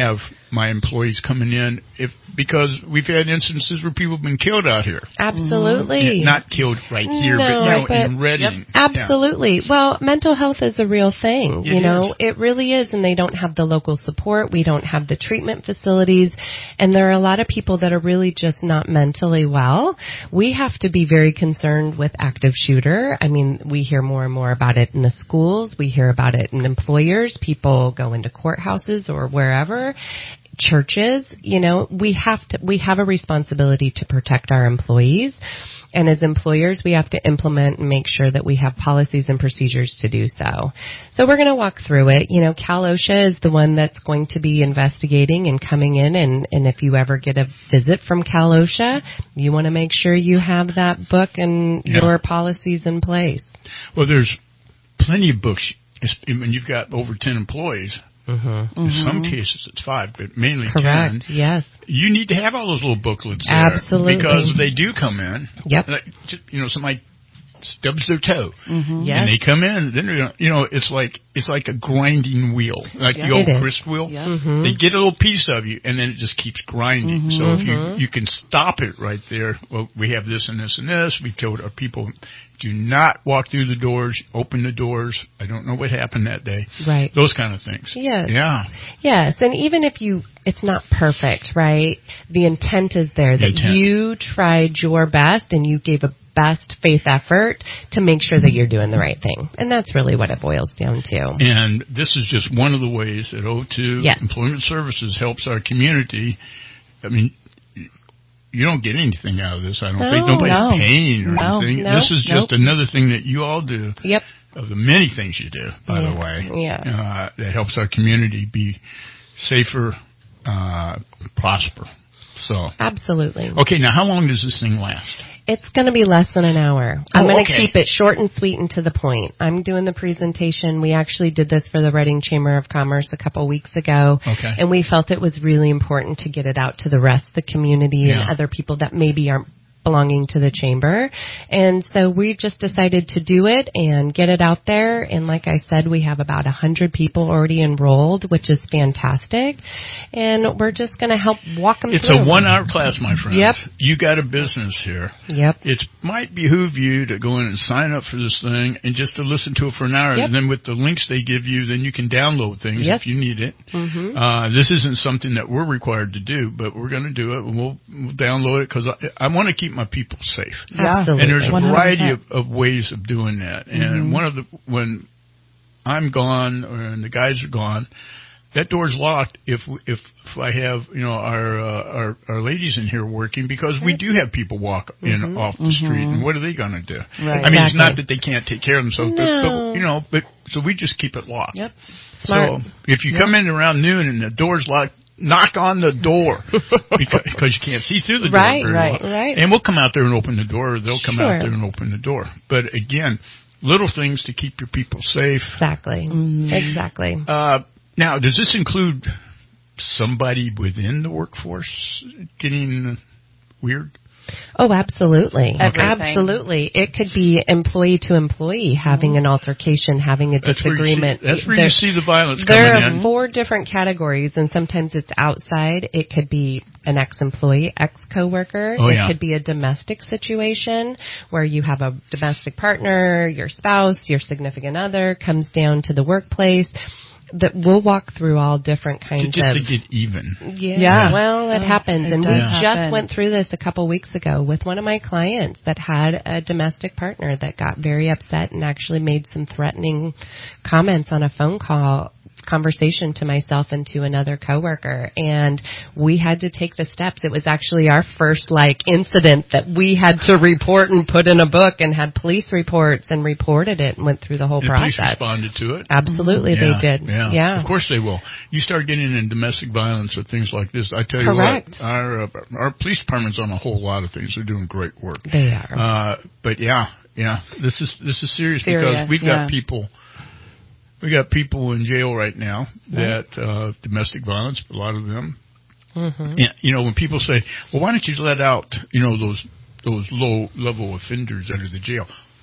my employees coming in, if because we've had instances where people have been killed out here. Absolutely. Yeah, not killed right here, no, but you know, but, in Redding. Yep. Absolutely. Yeah. Well, mental health is a real thing. It you know, is. it really is, and they don't have the local support. We don't have the treatment facilities, and there are a lot of people that are really just not mentally well. We have to be very concerned with active shooter. I mean, we hear more and more about it in the schools. We hear about it in employers. People go into courthouses or wherever. Churches, you know, we have to, we have a responsibility to protect our employees. And as employers, we have to implement and make sure that we have policies and procedures to do so. So we're going to walk through it. You know, Cal OSHA is the one that's going to be investigating and coming in. And, and if you ever get a visit from Cal OSHA, you want to make sure you have that book and yeah. your policies in place. Well, there's plenty of books when you've got over ten employees. Mm-hmm. In some cases, it's five, but mainly Correct. ten. Yes. You need to have all those little booklets there. Absolutely. Because they do come in. Yep. Like, you know, somebody stubs their toe. Mm-hmm. Yes. And they come in, then they're, you know, it's like it's like a grinding wheel, like yeah. the old It is. grist wheel. Yeah. Mm-hmm. They get a little piece of you, and then it just keeps grinding. Mm-hmm. So if you Mm-hmm. you can stop it right there. Well, we have this and this and this. We told our people, do not walk through the doors, open the doors. I don't know what happened that day. Right. Those kind of things. Yes. Yeah. Yes, and even if you, it's not perfect, right? The intent is there that Intent. you tried your best and you gave a best faith effort to make sure that you're doing the right thing. And that's really what it boils down to. And this is just one of the ways that O two Yeah. Employment Services helps our community. I mean, you don't get anything out of this. I don't No, think nobody's no. paying or No, anything. no, this is just nope. another thing that you all do. Yep. Of the many things you do, by Yeah, the way. yeah. Uh, that helps our community be safer, uh, prosper. So. Absolutely. Okay, now how long does this thing last? It's going to be less than an hour. I'm Oh, going to okay. keep it short and sweet and to the point. I'm doing the presentation. We actually did this for the Reading Chamber of Commerce a couple weeks ago. Okay. And we felt it was really important to get it out to the rest of the community and Yeah. other people that maybe aren't belonging to the chamber. And so we just decided to do it and get it out there. And like I said, we have about one hundred people already enrolled, which is fantastic. And we're just going to help walk them It's through. a one-hour class, my friends. Yep. You got a business here. Yep. It might behoove you to go in and sign up for this thing and just to listen to it for an hour. Yep. And then with the links they give you, then you can download things Yep. if you need it. Mm-hmm. Uh, this isn't something that we're required to do, but we're going to do it. And we'll, we'll download it because I, I want to keep my people safe. Yeah. Absolutely. And there's a one hundred percent. variety of, of ways of doing that. And Mhm. one of the, when I'm gone and the guys are gone, that door's locked if if if I have, you know, our uh, our our ladies in here working, because we do have people walk in Mhm. off the Mhm. street, and what are they going to do? Right. I mean, it's not Exactly. that they can't take care of themselves, but, No. but you know, but so we just keep it locked. Yep. Smart. So if you Yep. come in around noon and the door's locked, knock on the door because, because you can't see through the door Right, very right, well. right. And we'll come out there and open the door, or they'll come Sure. out there and open the door. But again, little things to keep your people safe. Exactly. Exactly. Uh, now, does this include somebody within the workforce getting weird? Oh, absolutely. Everything. Absolutely. It could be employee to employee having an altercation, having a That's where you see- disagreement. that's where you There- see the violence There coming are in. four different categories, and sometimes it's outside. It could be an ex-employee, ex-coworker. Oh, it yeah. could be a domestic situation where you have a domestic partner, your spouse, your significant other comes down to the workplace. That we'll walk through all different kinds Just of to get even. yeah. Yeah. Well, it Oh, happens. it And we does just happen. went through this a couple weeks ago with one of my clients that had a domestic partner that got very upset and actually made some threatening comments on a phone call conversation to myself and to another coworker, and we had to take the steps. It was actually our first like incident that we had to report and put in a book, and had police reports and reported it and went through the whole The police process. responded to it. Absolutely, Yeah, they did. Yeah. Yeah. Of course they will. You start getting in domestic violence or things like this, I tell Correct. you what, our uh, our police department's on a whole lot of things. They're doing great work. They are. Uh, but yeah, yeah, this is this is serious, Serious, because we've yeah. got people. We got people in jail right now Right. that uh, domestic violence. A lot of them. Mm-hmm. And, you know, when people say, "Well, why don't you let out, you know, those those low level offenders out of the jail?"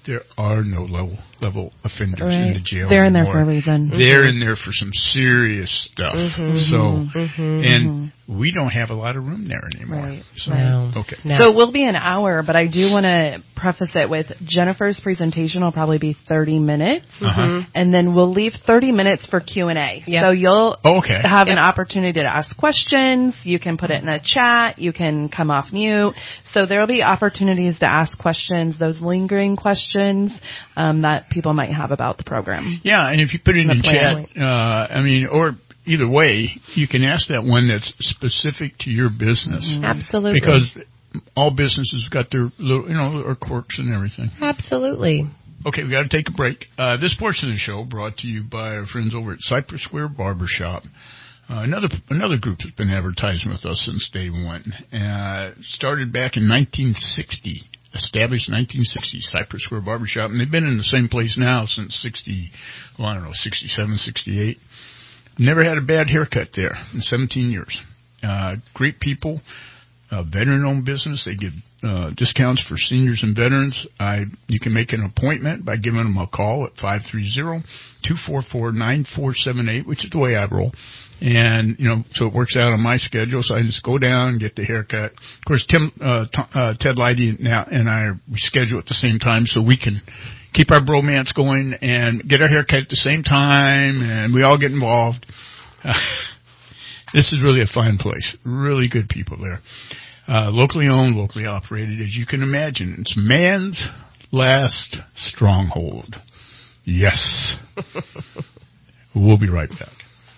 there are no level level offenders Right. in the jail They're in there anymore. for a reason. They're Mhm. in there for some serious stuff. Mhm. So, Mhm. and we don't have a lot of room there anymore. Right. So, Right. okay. So it will be an hour, but I do want to preface it with Jennifer's presentation will probably be thirty minutes, Uh-huh. and then we'll leave thirty minutes for Q and A. Yep. So you'll Oh, okay. have Yep. an opportunity to ask questions. You can put it in a chat. You can come off mute. So there will be opportunities to ask questions, those lingering questions um, that people might have about the program. Yeah, and if you put it in The the plan. chat, uh, I mean, or either way, you can ask that one that's specific to your business. Mm-hmm. Absolutely. Because all businesses got their little, you know, their quirks and everything. Absolutely. Okay, we got to take a break. Uh, this portion of the show brought to you by our friends over at Cypress Square Barbershop. Uh, another another group that's been advertising with us since day one. Uh, started back in nineteen sixty. Established in nineteen sixty, Cypress Square Barbershop, and they've been in the same place now since sixty, well, I don't know, sixty-seven, sixty-eight. Never had a bad haircut there in seventeen years. Uh, great people, uh, veteran-owned business. They give uh, discounts for seniors and veterans. I you can make an appointment by giving them a call at five three zero, two four four, nine four seven eight, which is the way I roll. And, you know, so it works out on my schedule, so I just go down and get the haircut. Of course, Tim, uh, t- uh, Ted Leidy now and I, we schedule at the same time so we can keep our bromance going and get our haircut at the same time, and we all get involved. Uh, this is really a fine place. Really good people there. Uh, locally owned, locally operated, as you can imagine. It's man's last stronghold. Yes. We'll be right back.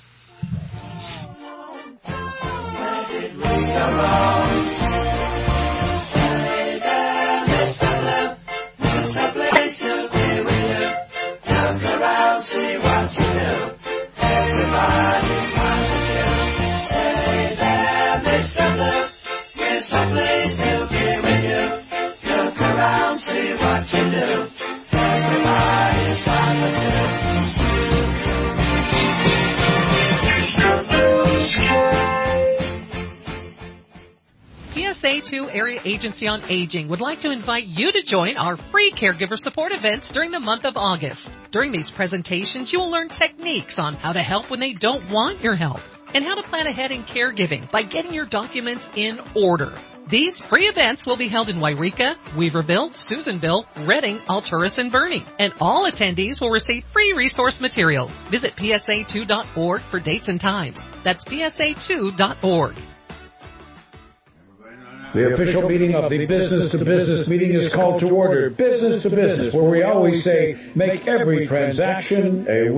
P S A two Area Agency on Aging would like to invite you to join our free caregiver support events during the month of August. During these presentations, you will learn techniques on how to help when they don't want your help and how to plan ahead in caregiving by getting your documents in order. These free events will be held in Wairika, Weaverville, Susanville, Redding, Alturas, and Bernie, and all attendees will receive free resource materials. Visit P S A two dot org for dates and times. That's P S A two dot org. The official meeting of the Business to Business meeting is called to order. Business to Business, where we always say, make every transaction a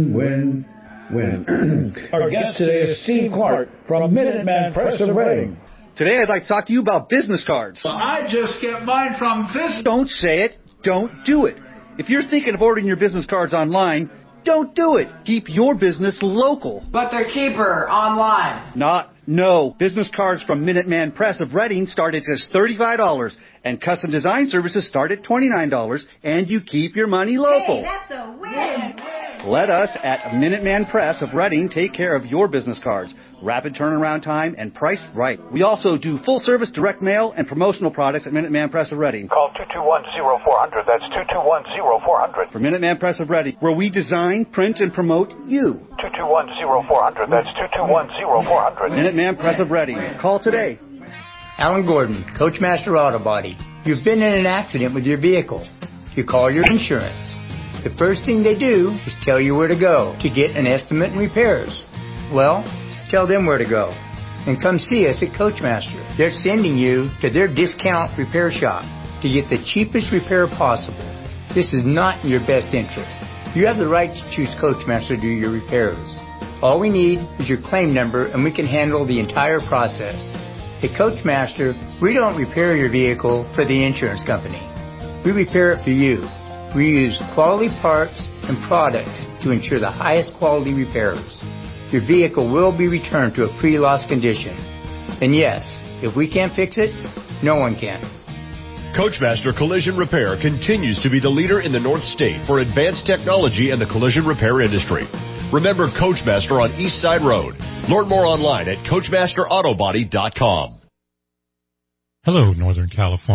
win-win-win. Our guest today is Steve Clark from Minuteman Press of Reading. Today I'd like to talk to you about business cards. Well, I just get mine from this. Don't say it. Don't do it. If you're thinking of ordering your business cards online, don't do it. Keep your business local. But they're cheaper online. Not, no. Business cards from Minuteman Press of Reading start at just thirty-five dollars, and custom design services start at twenty-nine dollars, and you keep your money local. Hey, that's a win. Let us at Minuteman Press of Reading take care of your business cards. Rapid turnaround time and priced right. We also do full service direct mail and promotional products at Minuteman Press of Reading. Call two two one, zero four zero zero. That's two two one, zero four zero zero. For Minuteman Press of Reading, where we design, print, and promote you. two two one, zero four zero zero. That's two two one, zero four zero zero. Minuteman Press of Reading. Call today. Alan Gordon, Coachmaster Auto Body. You've been in an accident with your vehicle. You call your insurance. The first thing they do is tell you where to go to get an estimate and repairs. Well, tell them where to go. And come see us at Coachmaster. They're sending you to their discount repair shop to get the cheapest repair possible. This is not in your best interest. You have the right to choose Coachmaster to do your repairs. All we need is your claim number and we can handle the entire process. At Coachmaster, we don't repair your vehicle for the insurance company. We repair it for you. We use quality parts and products to ensure the highest quality repairs. Your vehicle will be returned to a pre-loss condition. And yes, if we can't fix it, no one can. Coachmaster Collision Repair continues to be the leader in the North State for advanced technology in the collision repair industry. Remember Coachmaster on East Side Road. Learn more online at coachmaster auto body dot com. Hello, Northern California.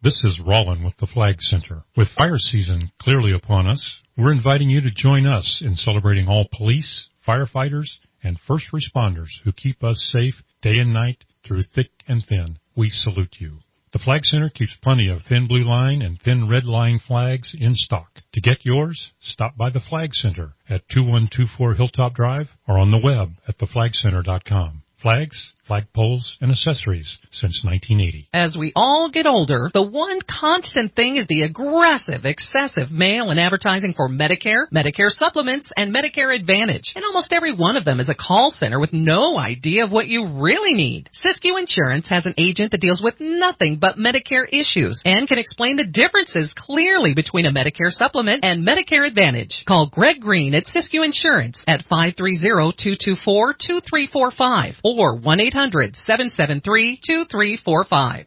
This is Rollin with the Flag Center. With fire season clearly upon us, we're inviting you to join us in celebrating all police, firefighters, and first responders who keep us safe day and night through thick and thin. We salute you. The Flag Center keeps plenty of thin blue line and thin red line flags in stock. To get yours, stop by the Flag Center at two one two four Hilltop Drive or on the web at the flag center dot com. Flags, flagpoles, and accessories since nineteen eighty. As we all get older, the one constant thing is the aggressive, excessive mail and advertising for Medicare, Medicare supplements, and Medicare Advantage. And almost every one of them is a call center with no idea of what you really need. Siskiyou Insurance has an agent that deals with nothing but Medicare issues and can explain the differences clearly between a Medicare supplement and Medicare Advantage. Call Greg Green at Siskiyou Insurance at five three zero, two two four, two three four five or one eight hundred, seven seven three, two three four five.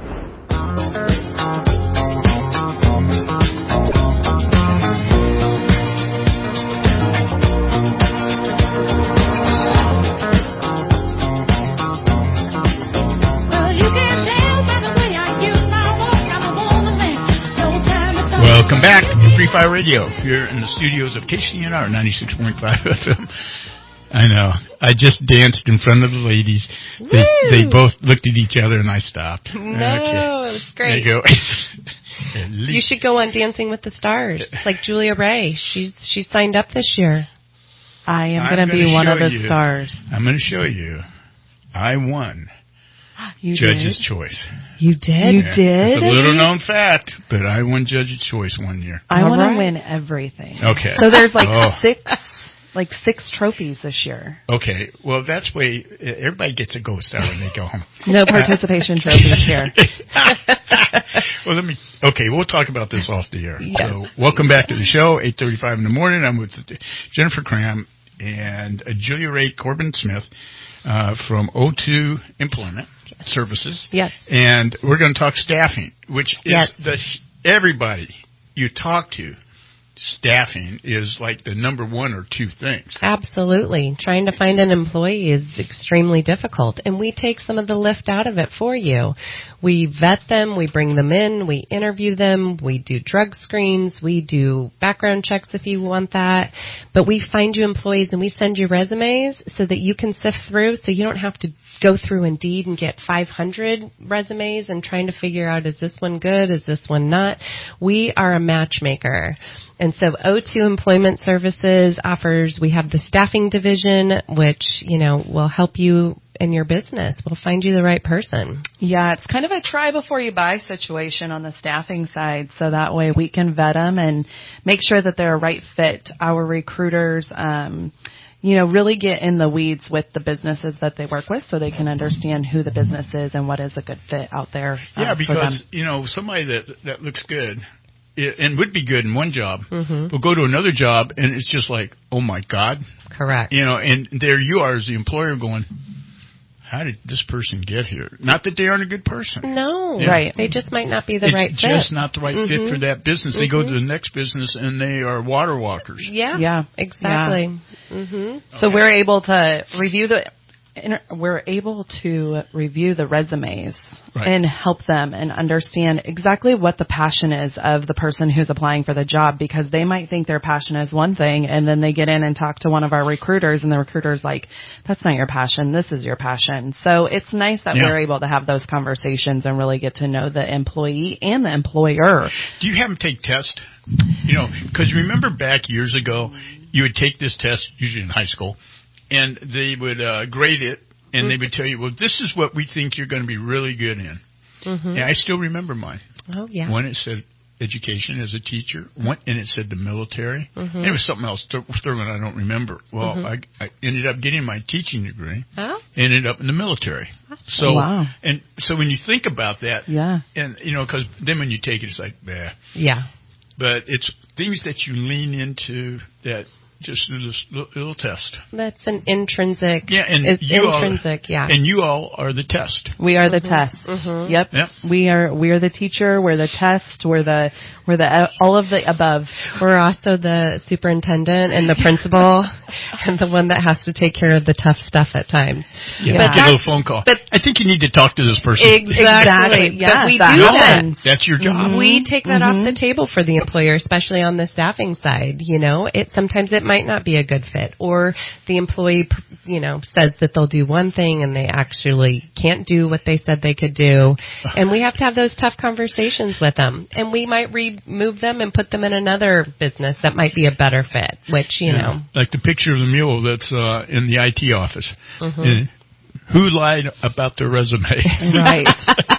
Welcome back to Free Fire Radio here in the studios of K C N R ninety-six point five F M. I know. I just danced in front of the ladies. They, they both looked at each other and I stopped. No, okay. it was great. There you go. You should go on Dancing with the Stars, like Julia Ray. She's she's signed up this year. I am going to be one of the you, stars. I'm going to show you. I won. You Judge's did? Choice. You did? You Yeah. did? It's a little known fact, but I won Judge's Choice one year. I All want to right. win everything. Okay. So there's like Oh. six, like six trophies this year. Okay, well, that's way everybody gets a gold star when they go home. No participation trophies here. Well, let me. Okay, we'll talk about this off the air. Yeah. So, welcome back to the show. eight thirty-five in the morning. I'm with Jennifer Cram and uh, Julia Ray Corbin Smith uh, from O two Employment Services. Yes. And we're going to talk staffing, which is Yes. the everybody you talk to. Staffing is like the number one or two things. Absolutely. Trying to find an employee is extremely difficult, and we take some of the lift out of it for you. We vet them, we bring them in, we interview them, we do drug screens, we do background checks if you want that, but we find you employees and we send you resumes so that you can sift through so you don't have to go through Indeed and get five hundred resumes and trying to figure out, is this one good, is this one not? We are a matchmaker. And so O two Employment Services offers, we have the staffing division, which, you know, will help you in your business. We'll find you the right person. Yeah, it's kind of a try before you buy situation on the staffing side, so that way we can vet them and make sure that they're a right fit. Our recruiters, um, you know, really get in the weeds with the businesses that they work with so they can understand who the business is and what is a good fit out there. Uh, Yeah, for because, them. you know, somebody that that looks good and would be good in one job Mm-hmm. will go to another job and it's just like, oh my God. Correct. You know, and there you are as the employer going, how did this person get here? Not that they aren't a good person. No. Yeah. Right. They just might not be the it's right fit. just not the right Mhm. fit for that business. They go Mhm. to the next business and they are water walkers. Yeah. Yeah. Exactly. Mm-hmm. So we're able to review the we're able to review the resumes Right. and help them and understand exactly what the passion is of the person who's applying for the job, because they might think their passion is one thing and then they get in and talk to one of our recruiters and the recruiter's like, that's not your passion, this is your passion. So it's nice that Yeah. we're able to have those conversations and really get to know the employee and the employer. Do you have them take tests? You know, because remember back years ago, you would take this test, usually in high school, and they would uh, grade it, and Mm-hmm. they would tell you, well, this is what we think you're going to be really good in. Mm-hmm. Yeah, I still remember mine. Oh, yeah. One, it said education as a teacher. One, and it said the military. Mm-hmm. And it was something else, third one I don't remember. Well, Mhm. I, I ended up getting my teaching degree. Oh. Ended up in the military. So, Wow. and so when you think about that, Yeah. and you know, because then when you take it, it's like, bah. Yeah. But it's things that you lean into that just do this little, little test. That's an intrinsic. Yeah, and it's you intrinsic. all, yeah. and you all are the test. We are the Mhm. test. Mhm. Yep. Yep. We are we are the teacher, we're the test, we're the we're the uh, all of the above. We're also the superintendent and the principal. and the one that has to take care of the tough stuff at times. Yeah, But get a that's- little phone call. but- I think you need to talk to this person. Exactly. Exactly. But we Yes, do No, that. that's your job. We take that Mhm. off the table for the employer, especially on the staffing side. You know, it sometimes it might not be a good fit, or the employee, you know, says that they'll do one thing and they actually can't do what they said they could do, and we have to have those tough conversations with them. And we might remove them and put them in another business that might be a better fit. Which you Yeah. know, Like the picture of the mule that's uh, in the I T office. Mhm. And who lied about their resume? Right.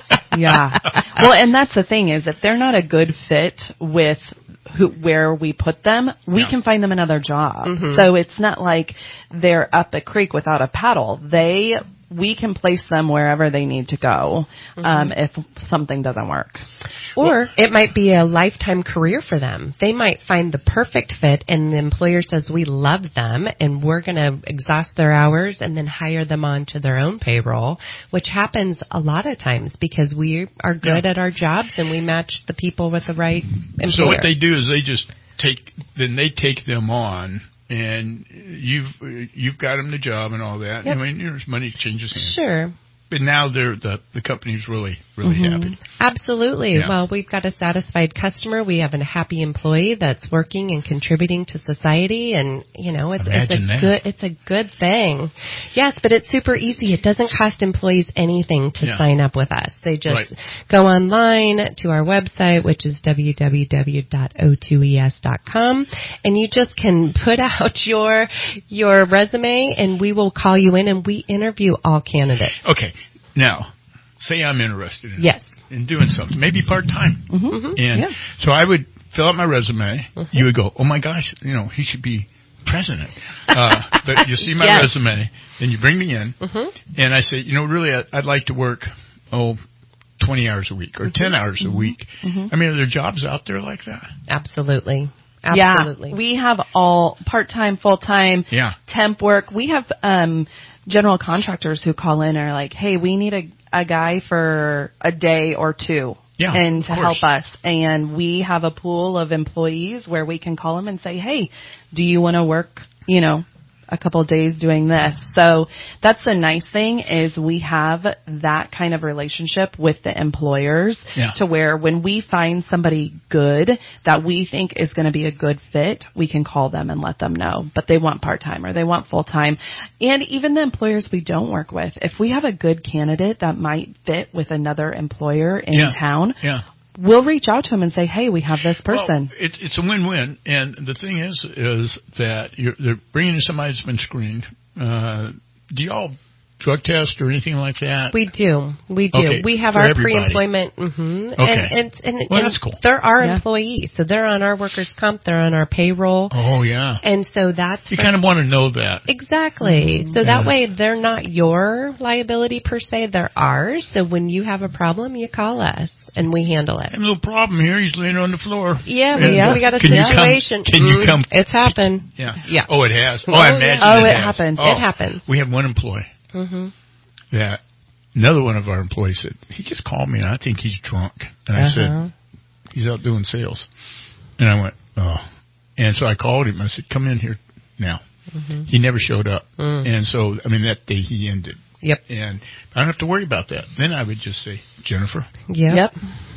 Yeah. Well, and that's the thing is if they're not a good fit with who, where we put them, we Yeah. can find them another job. Mhm. So it's not like they're up a creek without a paddle. They, we can place them wherever they need to go, um, if something doesn't work. Or it might be a lifetime career for them. They might find the perfect fit and the employer says, we love them and we're going to exhaust their hours and then hire them onto their own payroll, which happens a lot of times because we are good Yeah. at our jobs and we match the people with the right employer. So what they do is they just take, then they take them on, and you've you've got them the job and all that. Yep. I mean, there's money changes hands. Sure. But now they're the the company's really really Mhm. happy. Absolutely. Yeah. Well, we've got a satisfied customer. We have a happy employee that's working and contributing to society, and you know, it's, it's a Imagine that. good it's a good thing. Yes, but it's super easy. It doesn't cost employees anything to Yeah. sign up with us. They just Right. go online to our website, which is w w w dot o two e s dot com, and you just can put out your your resume, and we will call you in, and we interview all candidates. Okay, now say I'm interested in Yes. in doing something, maybe part time. Mm-hmm. And Yeah. so I would fill out my resume. You would go, oh my gosh, you know, he should be president. Uh, but you see my Yes. resume, and you bring me in, Mhm. and I say, you know, really, I'd, I'd like to work, oh, twenty hours a week or ten hours a week. Mhm. I mean, are there jobs out there like that? Absolutely. Absolutely. Yeah, we have all part-time, full-time, Yeah. temp work. We have um, general contractors who call in and are like, hey, we need a, a guy for a day or two. Yeah, and of to course. help us. And we have a pool of employees where we can call them and say, hey, do you want to work, you know, a couple of days doing this? So that's the nice thing is we have that kind of relationship with the employers Yeah. to where when we find somebody good that we think is going to be a good fit, we can call them and let them know. But they want part-time or they want full-time. And even the employers we don't work with, if we have a good candidate that might fit with another employer in Yeah. town, Yeah. we'll reach out to them and say, hey, we have this person. Well, it's it's a win-win, and the thing is, is that you're, they're bringing in somebody that's been screened. Uh, do y'all drug test or anything like that? We do. We do. Okay, we have for our everybody. pre-employment. Mm-hmm. Okay. And, and, and, Well, and that's cool. They're our Yeah. employees, so they're on our workers' comp. They're on our payroll, Oh yeah. and so that's You for- kind of want to know that. exactly. So that Yeah. way, they're not your liability per se; they're ours. So when you have a problem, you call us, and we handle it. I have a little problem here. He's laying on the floor. Yeah, And, we, uh, we got a can you come- situation. Can you Mm, come? It's happened. Yeah. Yeah. Oh, it has. Oh, Oh, I yeah. imagine Oh, it, it has. happens. Oh, It happens. We have one employee Mm-hmm. that another one of our employees said, he just called me and I think he's drunk. And I Uh-huh. said, he's out doing sales. And I went, oh. And so I called him. I said, come in here now. Mm-hmm. He never showed up. Mm. And so, I mean, that day he ended. Yep. And I don't have to worry about that. Then I would just say, Jennifer. Yep. Yep.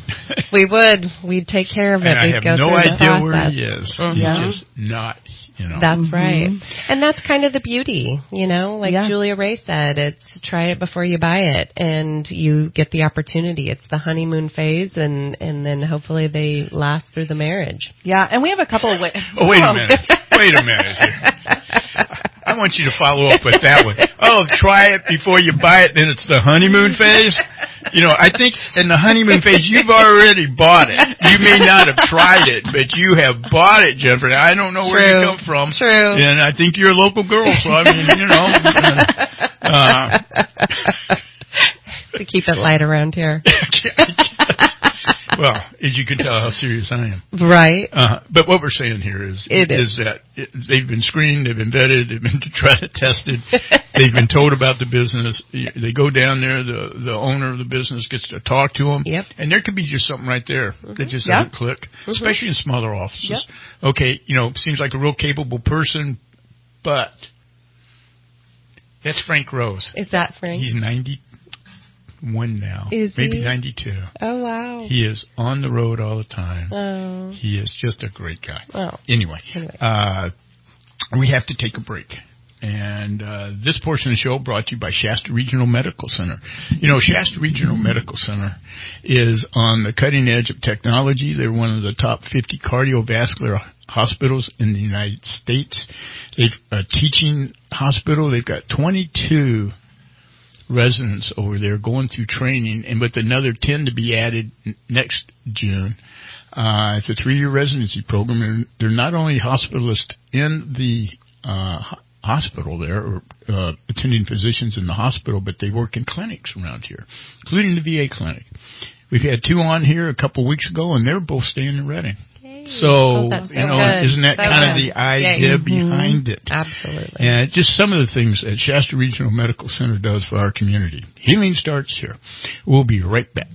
We would. We'd take care of it. And I We'd have go no through the idea process. where he is. Mhm. He's just not, you know. That's Mhm. right. And that's kind of the beauty, you know, like Yeah. Julia Ray said, it's try it before you buy it, and you get the opportunity. It's the honeymoon phase, and, and then hopefully they last through the marriage. Yeah, and we have a couple of ways. Oh, wait a minute. Wait a minute here. I want you to follow up with that one. Oh, try it before you buy it, then it's the honeymoon phase. You know, I think in the honeymoon phase, you've already bought it. You may not have tried it, but you have bought it, Jennifer. Now, I don't know where you True. come from. True. And I think you're a local girl, so I mean, you know. Uh, To keep it light around here. well, as you can tell how serious I am. Right. Uh, but what we're saying here is, It is. is. that it, they've been screened, they've been vetted, they've been tried tested, they've been told about the business. They go down there, the the owner of the business gets to talk to them, Yep. and there could be just something right there that just Yep. doesn't click, especially in smaller offices. Okay, you know, seems like a real capable person, But that's Frank Rose. Is that Frank? He's ninety-one now. Is maybe he? ninety-two. Oh, wow. He is on the road all the time. Oh. He is just a great guy. Oh. Anyway, Anyway. Uh, we have to take a break. And uh, this portion of the show brought to you by Shasta Regional Medical Center. You know, Shasta Regional Medical Center is on the cutting edge of technology. They're one of the top fifty cardiovascular hospitals in the United States. They've a teaching hospital. They've got twenty-two residents over there going through training, and with another ten to be added n- next June. Uh, it's a three-year residency program, and they're not only hospitalists in the uh, hospital there, or uh, attending physicians in the hospital, but they work in clinics around here, including the V A clinic. We've had two on here a couple weeks ago, and they're both staying in Redding. Yay. So, Oh, that's so you know, good. isn't that So kind of good. the idea Yay. behind Mhm. it? Absolutely. And just some of the things that Shasta Regional Medical Center does for our community. Healing starts here. We'll be right back.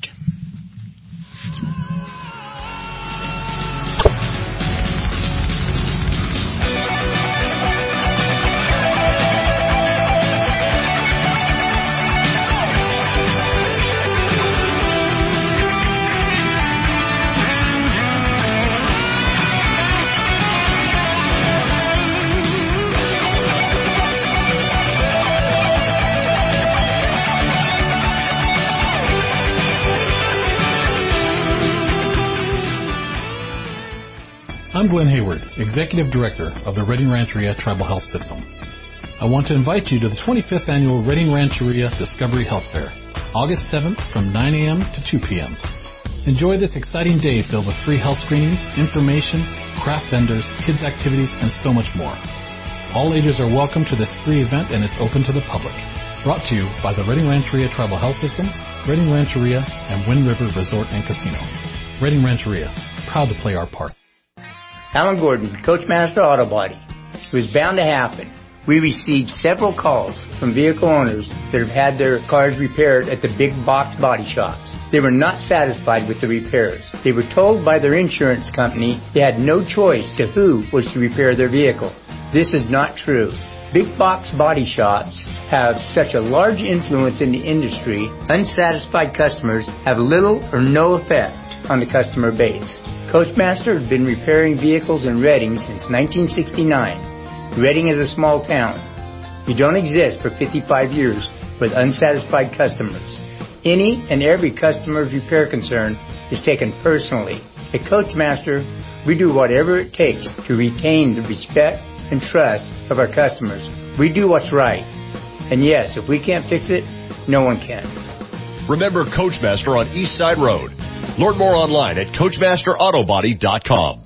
I'm Glenn Hayward, Executive Director of the Redding Rancheria Tribal Health System. I want to invite you to the twenty-fifth Annual Redding Rancheria Discovery Health Fair, August seventh from nine a.m. to two p.m. Enjoy this exciting day filled with free health screenings, information, craft vendors, kids activities, and so much more. All ages are welcome to this free event, and it's open to the public. Brought to you by the Redding Rancheria Tribal Health System, Redding Rancheria, and Wind River Resort and Casino. Redding Rancheria, proud to play our part. Alan Gordon, Coachmaster Auto Body. It was bound to happen. We received several calls from vehicle owners that have had their cars repaired at the big box body shops. They were not satisfied with the repairs. They were told by their insurance company they had no choice to who was to repair their vehicle. This is not true. Big box body shops have such a large influence in the industry, unsatisfied customers have little or no effect on the customer base. Coachmaster has been repairing vehicles in Redding since nineteen sixty-nine. Redding is a small town. We don't exist for fifty-five years with unsatisfied customers. Any and every customer's repair concern is taken personally. At Coachmaster, we do whatever it takes to retain the respect and trust of our customers. We do what's right. And yes, if we can't fix it, no one can. Remember Coachmaster on East Side Road. Learn more online at coachmaster auto body dot com.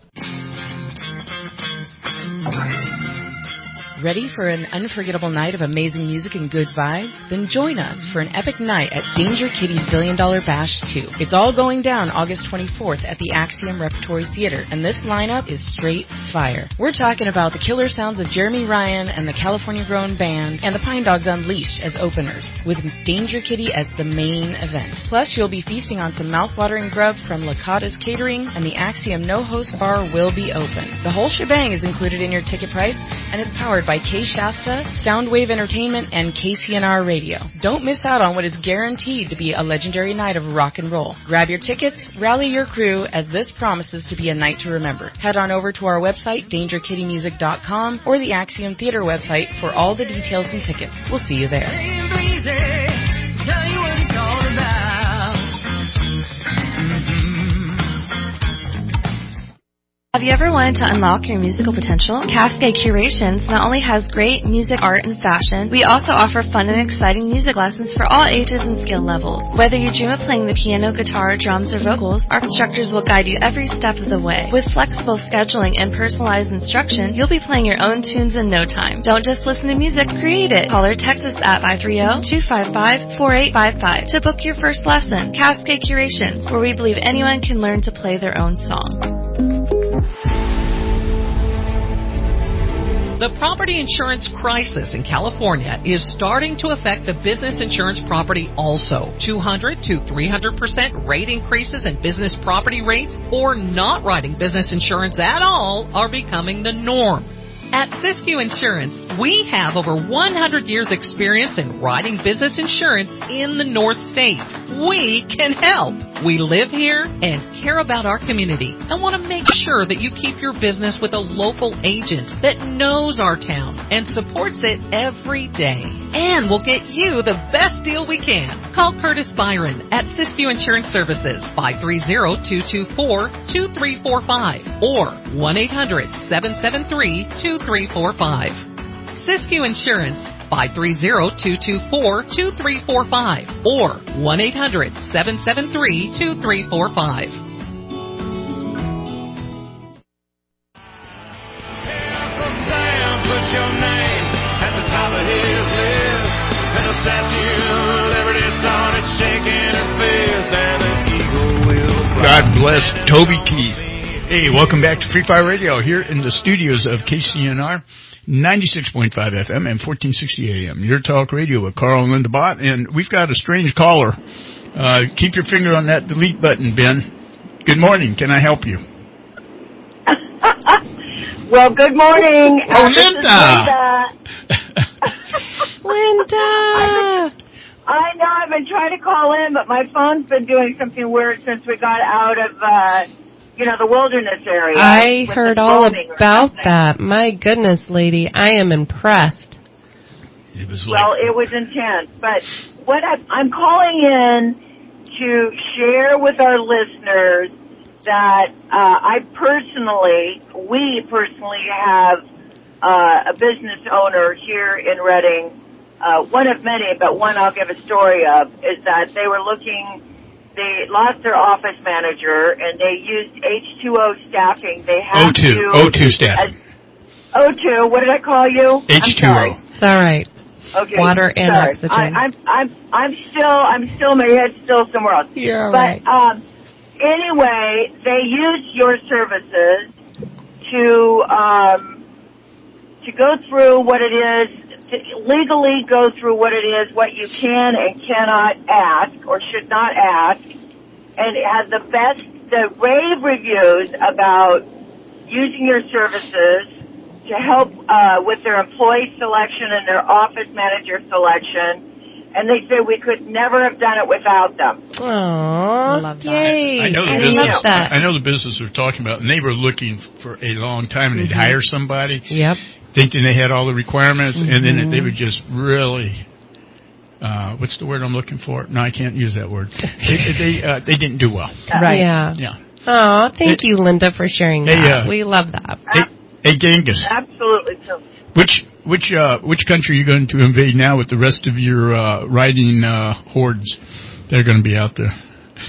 Ready for an unforgettable night of amazing music and good vibes? Then join us for an epic night at Danger Kitty's Billion Dollar Bash two. It's all going down August twenty-fourth at the Axiom Repertory Theater, and this lineup is straight fire. We're talking about the killer sounds of Jeremy Ryan and the California Grown Band, and the Pine Dogs Unleashed as openers, with Danger Kitty as the main event. Plus, you'll be feasting on some mouth-watering grub from Lakatos Catering, and the Axiom No Host Bar will be open. The whole shebang is included in your ticket price, and it's powered by K Shasta, Soundwave Entertainment, and K C N R Radio. Don't miss out on what is guaranteed to be a legendary night of rock and roll. Grab your tickets, rally your crew, as this promises to be a night to remember. Head on over to our website, danger kitty music dot com, or the Axiom Theater website for all the details and tickets. We'll see you there. Have you ever wanted to unlock your musical potential? Cascade Curations not only has great music, art, and fashion, we also offer fun and exciting music lessons for all ages and skill levels. Whether you dream of playing the piano, guitar, drums, or vocals, our instructors will guide you every step of the way. With flexible scheduling and personalized instruction, you'll be playing your own tunes in no time. Don't just listen to music, create it. Call or text us at five three zero, two five five, four eight five five to book your first lesson. Cascade Curations, where we believe anyone can learn to play their own song. The property insurance crisis in California is starting to affect the business insurance property also. two hundred to three hundred percent rate increases in business property rates or not writing business insurance at all are becoming the norm. At Siskiyou Insurance, we have over one hundred years experience in writing business insurance in the North States. We can help. We live here and care about our community and want to make sure that you keep your business with a local agent that knows our town and supports it every day. And we'll get you the best deal we can. Call Curtis Byron at Siskiyou Insurance Services, five three zero, two two four, two three four five or one eight hundred, seven seven three, two three four five. Siskiyou Insurance, five three zero, two two four, two three four five or one eight hundred, seven seven three, two three four five. Put your name at the top of his list, and the Statue of Liberty started shaking her fist, and the eagle will fly. God bless Toby Keith. Hey, welcome back to Free Fire Radio here in the studios of K C N R, ninety-six point five F M and fourteen sixty A M. Your talk radio with Carl and Linda Bott, and we've got a strange caller. Uh, keep your finger on that delete button, Ben. Good morning. Can I help you? Well, good morning. Oh, uh, Linda. Linda. Linda. I know I've been trying to call in, but my phone's been doing something weird since we got out of, uh, you know, the wilderness area. I heard all about that. My goodness, lady, I am impressed. It was like, well, it was intense. But what I, I'm calling in to share with our listeners that uh, I personally, we personally have uh, a business owner here in Reading, uh, one of many, but one I'll give a story of, is that they were looking, they lost their office manager, and they used H two O staffing. They had O two, to... O two staffing. Uh, O two, what did I call you? H two O. It's all right. Okay. Water and sorry. oxygen. I, I'm, I'm, I'm still, I'm still, my head's still somewhere else. You're all but, right. um, anyway, they used your services to um, to go through what it is, to legally go through what it is, what you can and cannot ask or should not ask, and it had the best, the rave reviews about using your services to help uh, with their employee selection and their office manager selection. And they said we could never have done it without them. Aww, love that. Yay. I know the I business. love that. I know the business they're talking about, and they were looking for a long time, and they'd Mm-hmm. hire somebody, yep, thinking they had all the requirements, mm-hmm. and then they would just really. Uh, what's the word I'm looking for? No, I can't use that word. They they, uh, they didn't do well. Right. Yeah. Yeah. Oh, thank hey, you, Linda, for sharing hey, that. uh, we love that. Hey, hey Genghis. Absolutely. So. Which which uh, which country are you going to invade now with the rest of your uh, riding uh, hordes that are going to be out there?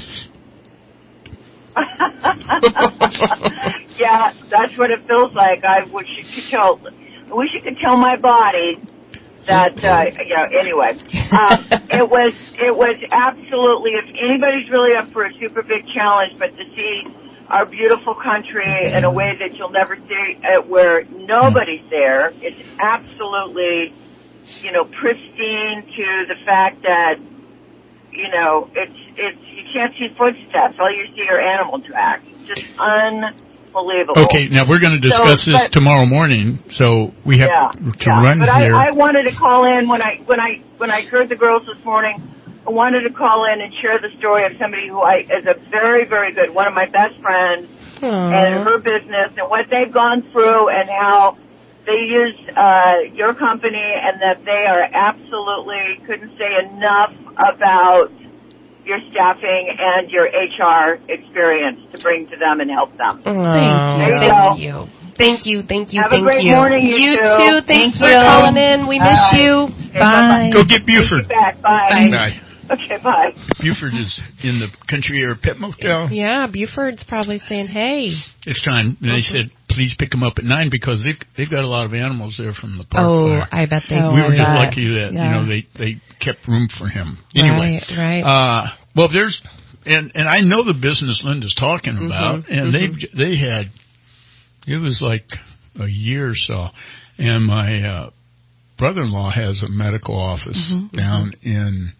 Yeah, that's what it feels like. I wish you could tell. I wish you could tell my body that. Uh, you know. Anyway, um, it was it was absolutely. If anybody's really up for a super big challenge, but to see our beautiful country in a way that you'll never see it, where nobody's there, it's absolutely, you know, pristine to the fact that, you know, it's it's you can't see footsteps. All you see are animal tracks. Just unbelievable. Okay, now we're going to discuss so, this but, tomorrow morning, so we have yeah, to yeah. run but here. I, I wanted to call in when I when I when I heard the girls this morning. I wanted to call in and share the story of somebody who I is a very, very good, one of my best friends, Aww. and her business and what they've gone through and how they use uh, your company, and that they are absolutely couldn't say enough about your staffing and your H R experience to bring to them and help them. Aww. Thank you. Thank you. Thank you. Thank you. Have thank a great you. morning, you, you two. too. Thanks Thank for you. calling in. We miss Bye. you. Okay, bye. Go get Buford. Back. Bye. Bye. Bye. Okay, bye. Buford is in the Country Air Pet Motel. Yeah, Buford's probably saying, hey. It's time. And they said, please pick them up at nine because they've, they've got a lot of animals there from the park Oh, fire. I bet they We do were just that. lucky that, Yeah. you know, they, they kept room for him. Anyway. Right, right. Uh, well, there's, and, and I know the business Linda's talking about, Mm-hmm, and mm-hmm. they they had, it was like a year or so, and my uh, brother-in-law has a medical office Mm-hmm, down in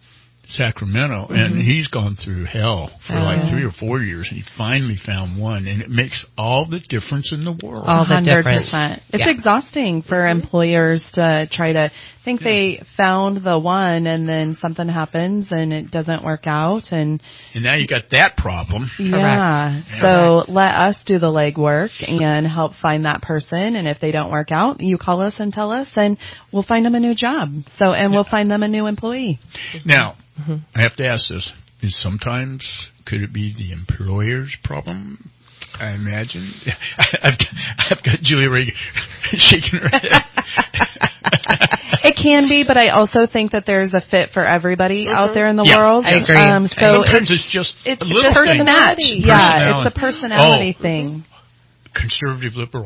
Sacramento, Mm-hmm. and he's gone through hell for Oh. like three or four years, and he finally found one, and it makes all the difference in the world. All the one hundred difference. percent. It's Yeah. exhausting for employers to try to think they found the one and then something happens and it doesn't work out. And And now you got that problem. yeah, so let us do the legwork and help find that person. And if they don't work out, you call us and tell us, and we'll find them a new job. So, and we'll find them a new employee. Now, Mm-hmm. I have to ask this. Is sometimes, could it be the employer's problem? I imagine. I've, I've got Julia Ray shaking her head. It can be, but I also think that there's a fit for everybody Mm-hmm. out there in the Yeah, world. I agree. Um, so Sometimes it's, it's just it's a just little a thing. personality. Yeah, Personality. it's a personality Oh. thing. Conservative liberal.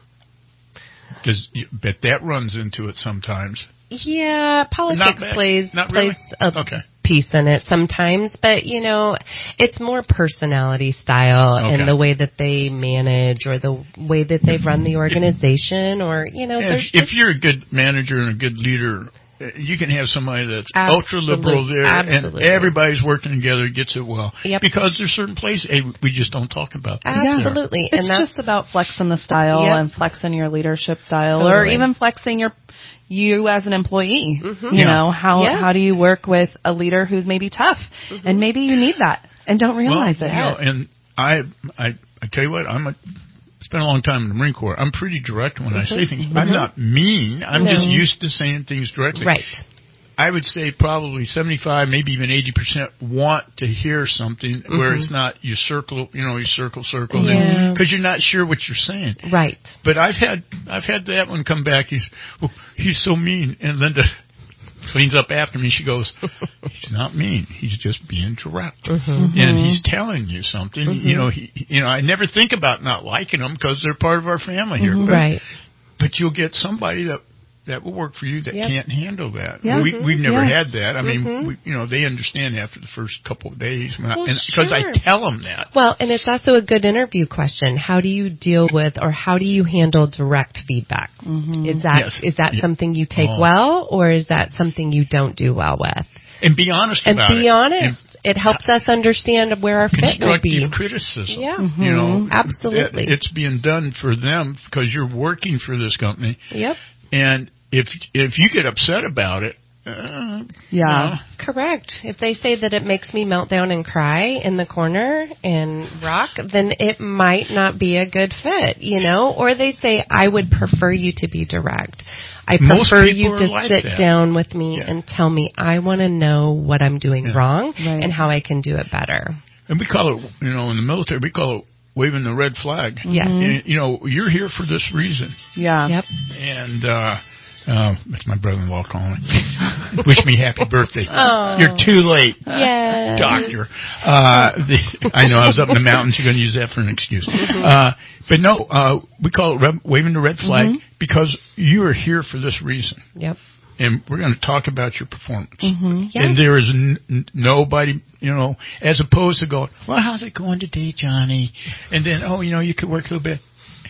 Because bet that runs into it sometimes. Yeah, Not politics bad. plays Not plays really? a Okay. piece in it sometimes, but you know, it's more personality style Okay. and the way that they manage or the way that they run the organization, or you know, If, there's if you're a good manager and a good leader, uh, you can have somebody that's ultra liberal Absolute- there, absolutely. and everybody's working together, gets it well. Yep. Because there's certain places hey, we just don't talk about. That. absolutely, It's and that's just about flexing the style Yep. and flexing your leadership style, or Totally. even flexing your you as an employee. Mhm. You Yeah. know, how Yeah. how do you work with a leader who's maybe tough, Mm-hmm. and maybe you need that and don't realize well, it. You know, and I, I, I tell you what, I'm a. Spent a long time in the Marine Corps. I'm pretty direct when I say things. I'm not mean. I'm No. just used to saying things directly. right. I would say probably seventy-five, maybe even eighty percent want to hear something where Mhm. it's not you circle, you know, you circle, circle, Yeah. because you're not sure what you're saying. Right. But I've had I've had that one come back. He's well, he's so mean, and Linda cleans up after me. She goes, he's not mean. He's just being direct, Mm-hmm. and he's telling you something. Mhm. You know, he, you know, I never think about not liking them because they're part of our family here. Mhm. But, Right. but you'll get somebody that. That will work for you that Yep. can't handle that. Yeah. We, we've never Yeah. had that. I mean, Mhm. we, you know, they understand after the first couple of days. When I- Well, and because sure. I tell them that. Well, and it's also a good interview question. How do you deal with, or how do you handle direct feedback? Mm-hmm. Is that Yes. is that Yeah. something you take Oh. well, or is that something you don't do well with? And be honest And about it. be honest. And It helps us understand where our fit will be. constructive criticism. Yeah. You know, Absolutely. it- it's being done for them because you're working for this company. Yep. And if if you get upset about it, uh, Yeah. you know, Correct. If they say that it makes me melt down and cry in the corner and rock, then it might not be a good fit, you know? Or they say, I would prefer you to be direct. I Most prefer people you are to like sit that. down with me Yeah. and tell me, I want to know what I'm doing Yeah. wrong Right. and how I can do it better. and we call it, you know, in the military, we call it waving the red flag. Yes. You, you know, you're here for this reason. Yeah. Yep. And, uh, uh, that's my brother-in-law calling. Wish me happy birthday. Oh. You're too late, Yes. doctor. Uh, the, I know I was up in the mountains. You're going to use that for an excuse. Uh, but no, uh, we call it red, waving the red flag Mhm. because you are here for this reason. Yep. And we're going to talk about your performance. Mm-hmm. Yes. And there is n- n- nobody, you know, as opposed to going, well, how's it going today, Johnny? And then, oh, you know, you could work a little bit.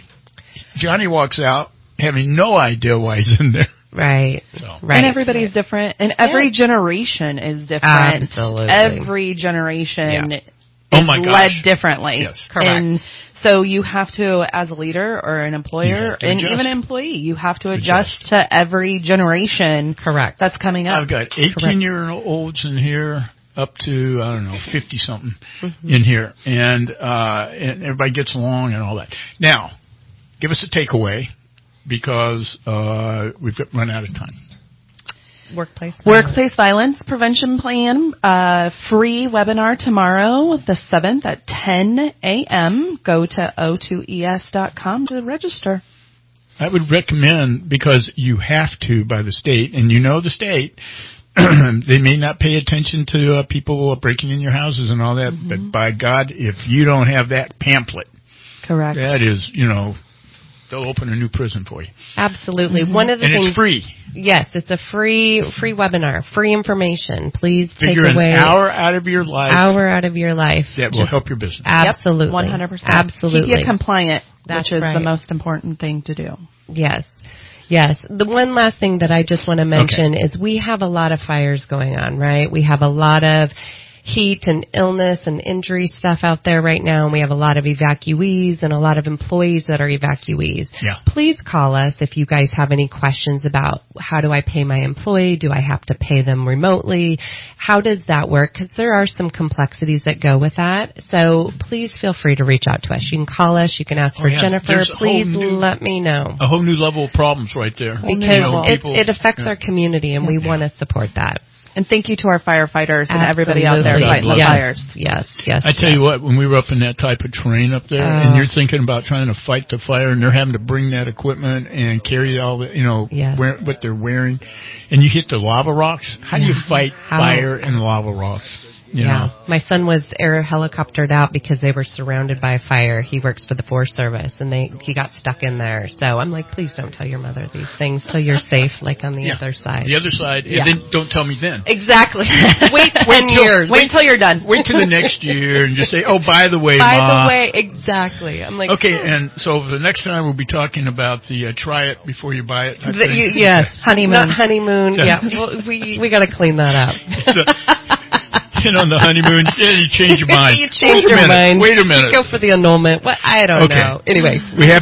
Johnny walks out having no idea why he's in there. Right. So. Right. And everybody's different, and every generation is different. Absolutely. Every generation Yeah. is Oh my gosh. led differently. Yes. Correct. And so you have to, as a leader or an You employer, have to and adjust. even an employee, you have to adjust, Adjust. to every generation Correct. that's coming up. I've got eighteen-year-olds in here up to, I don't know, fifty-something Mm-hmm. in here. And, uh, and everybody gets along and all that. Now, give us a takeaway because uh, we've got, run out of time. Workplace. Workplace Violence Prevention Plan, uh, free webinar tomorrow, the seventh at ten a.m. Go to o two e s dot com to register. I would recommend, because you have to by the state, and you know the state, they may not pay attention to uh, people breaking in your houses and all that, Mm-hmm. but by God, if you don't have that pamphlet, Correct. that is, you know, they'll open a new prison for you. Absolutely. Mm-hmm. One of the And things. it's free. Yes, it's a free free webinar, free information. Please take Figure away an hour out of your life hour out of your life. that will Just help your business. Absolutely. one hundred percent. Absolutely. Keep you compliant, That's which is right. the most important thing to do. Yes. Yes. The one last thing that I just want to mention okay. is we have a lot of fires going on, right? We have a lot of heat and illness and injury stuff out there right now, and we have a lot of evacuees and a lot of employees that are evacuees. Yeah. Please call us if you guys have any questions about how do I pay my employee? Do I have to pay them remotely? How does that work? Because there are some complexities that go with that. So please feel free to reach out to us. You can call us. You can ask for oh, yeah. Jennifer. Please new, let me know. A whole new level of problems right there. Because you know, it, people, it affects yeah. our community, and we yeah. want to support that. And thank you to our firefighters and Absolutely. everybody out there fighting the yes. fires. Yes, yes. I tell yes. you what, when we were up in that type of terrain up there, uh, and you're thinking about trying to fight the fire, and they're having to bring that equipment and carry all the, you know, yes. wear, what they're wearing, and you hit the lava rocks. How do you fight How? fire in lava rocks? You yeah, know? My son was air helicoptered out because they were surrounded by fire. He works for the Forest Service, and they he got stuck in there. So I'm like, please don't tell your mother these things till you're safe, like on the yeah. other side. The other side, yeah. and then don't tell me then. Exactly. wait wait ten till, years. Wait until you're done. Wait till the next year and just say, oh, by the way, By Ma. the way, exactly. I'm like, okay, and so the next time we'll be talking about the uh, try it before you buy it. The, you, yes, honeymoon. Not honeymoon. Yeah, well, we we got to clean that up. On the honeymoon, yeah, you change your mind. you change Wait your minute, mind. Wait a minute. You go for the annulment. What? I don't okay. know. Anyway, we have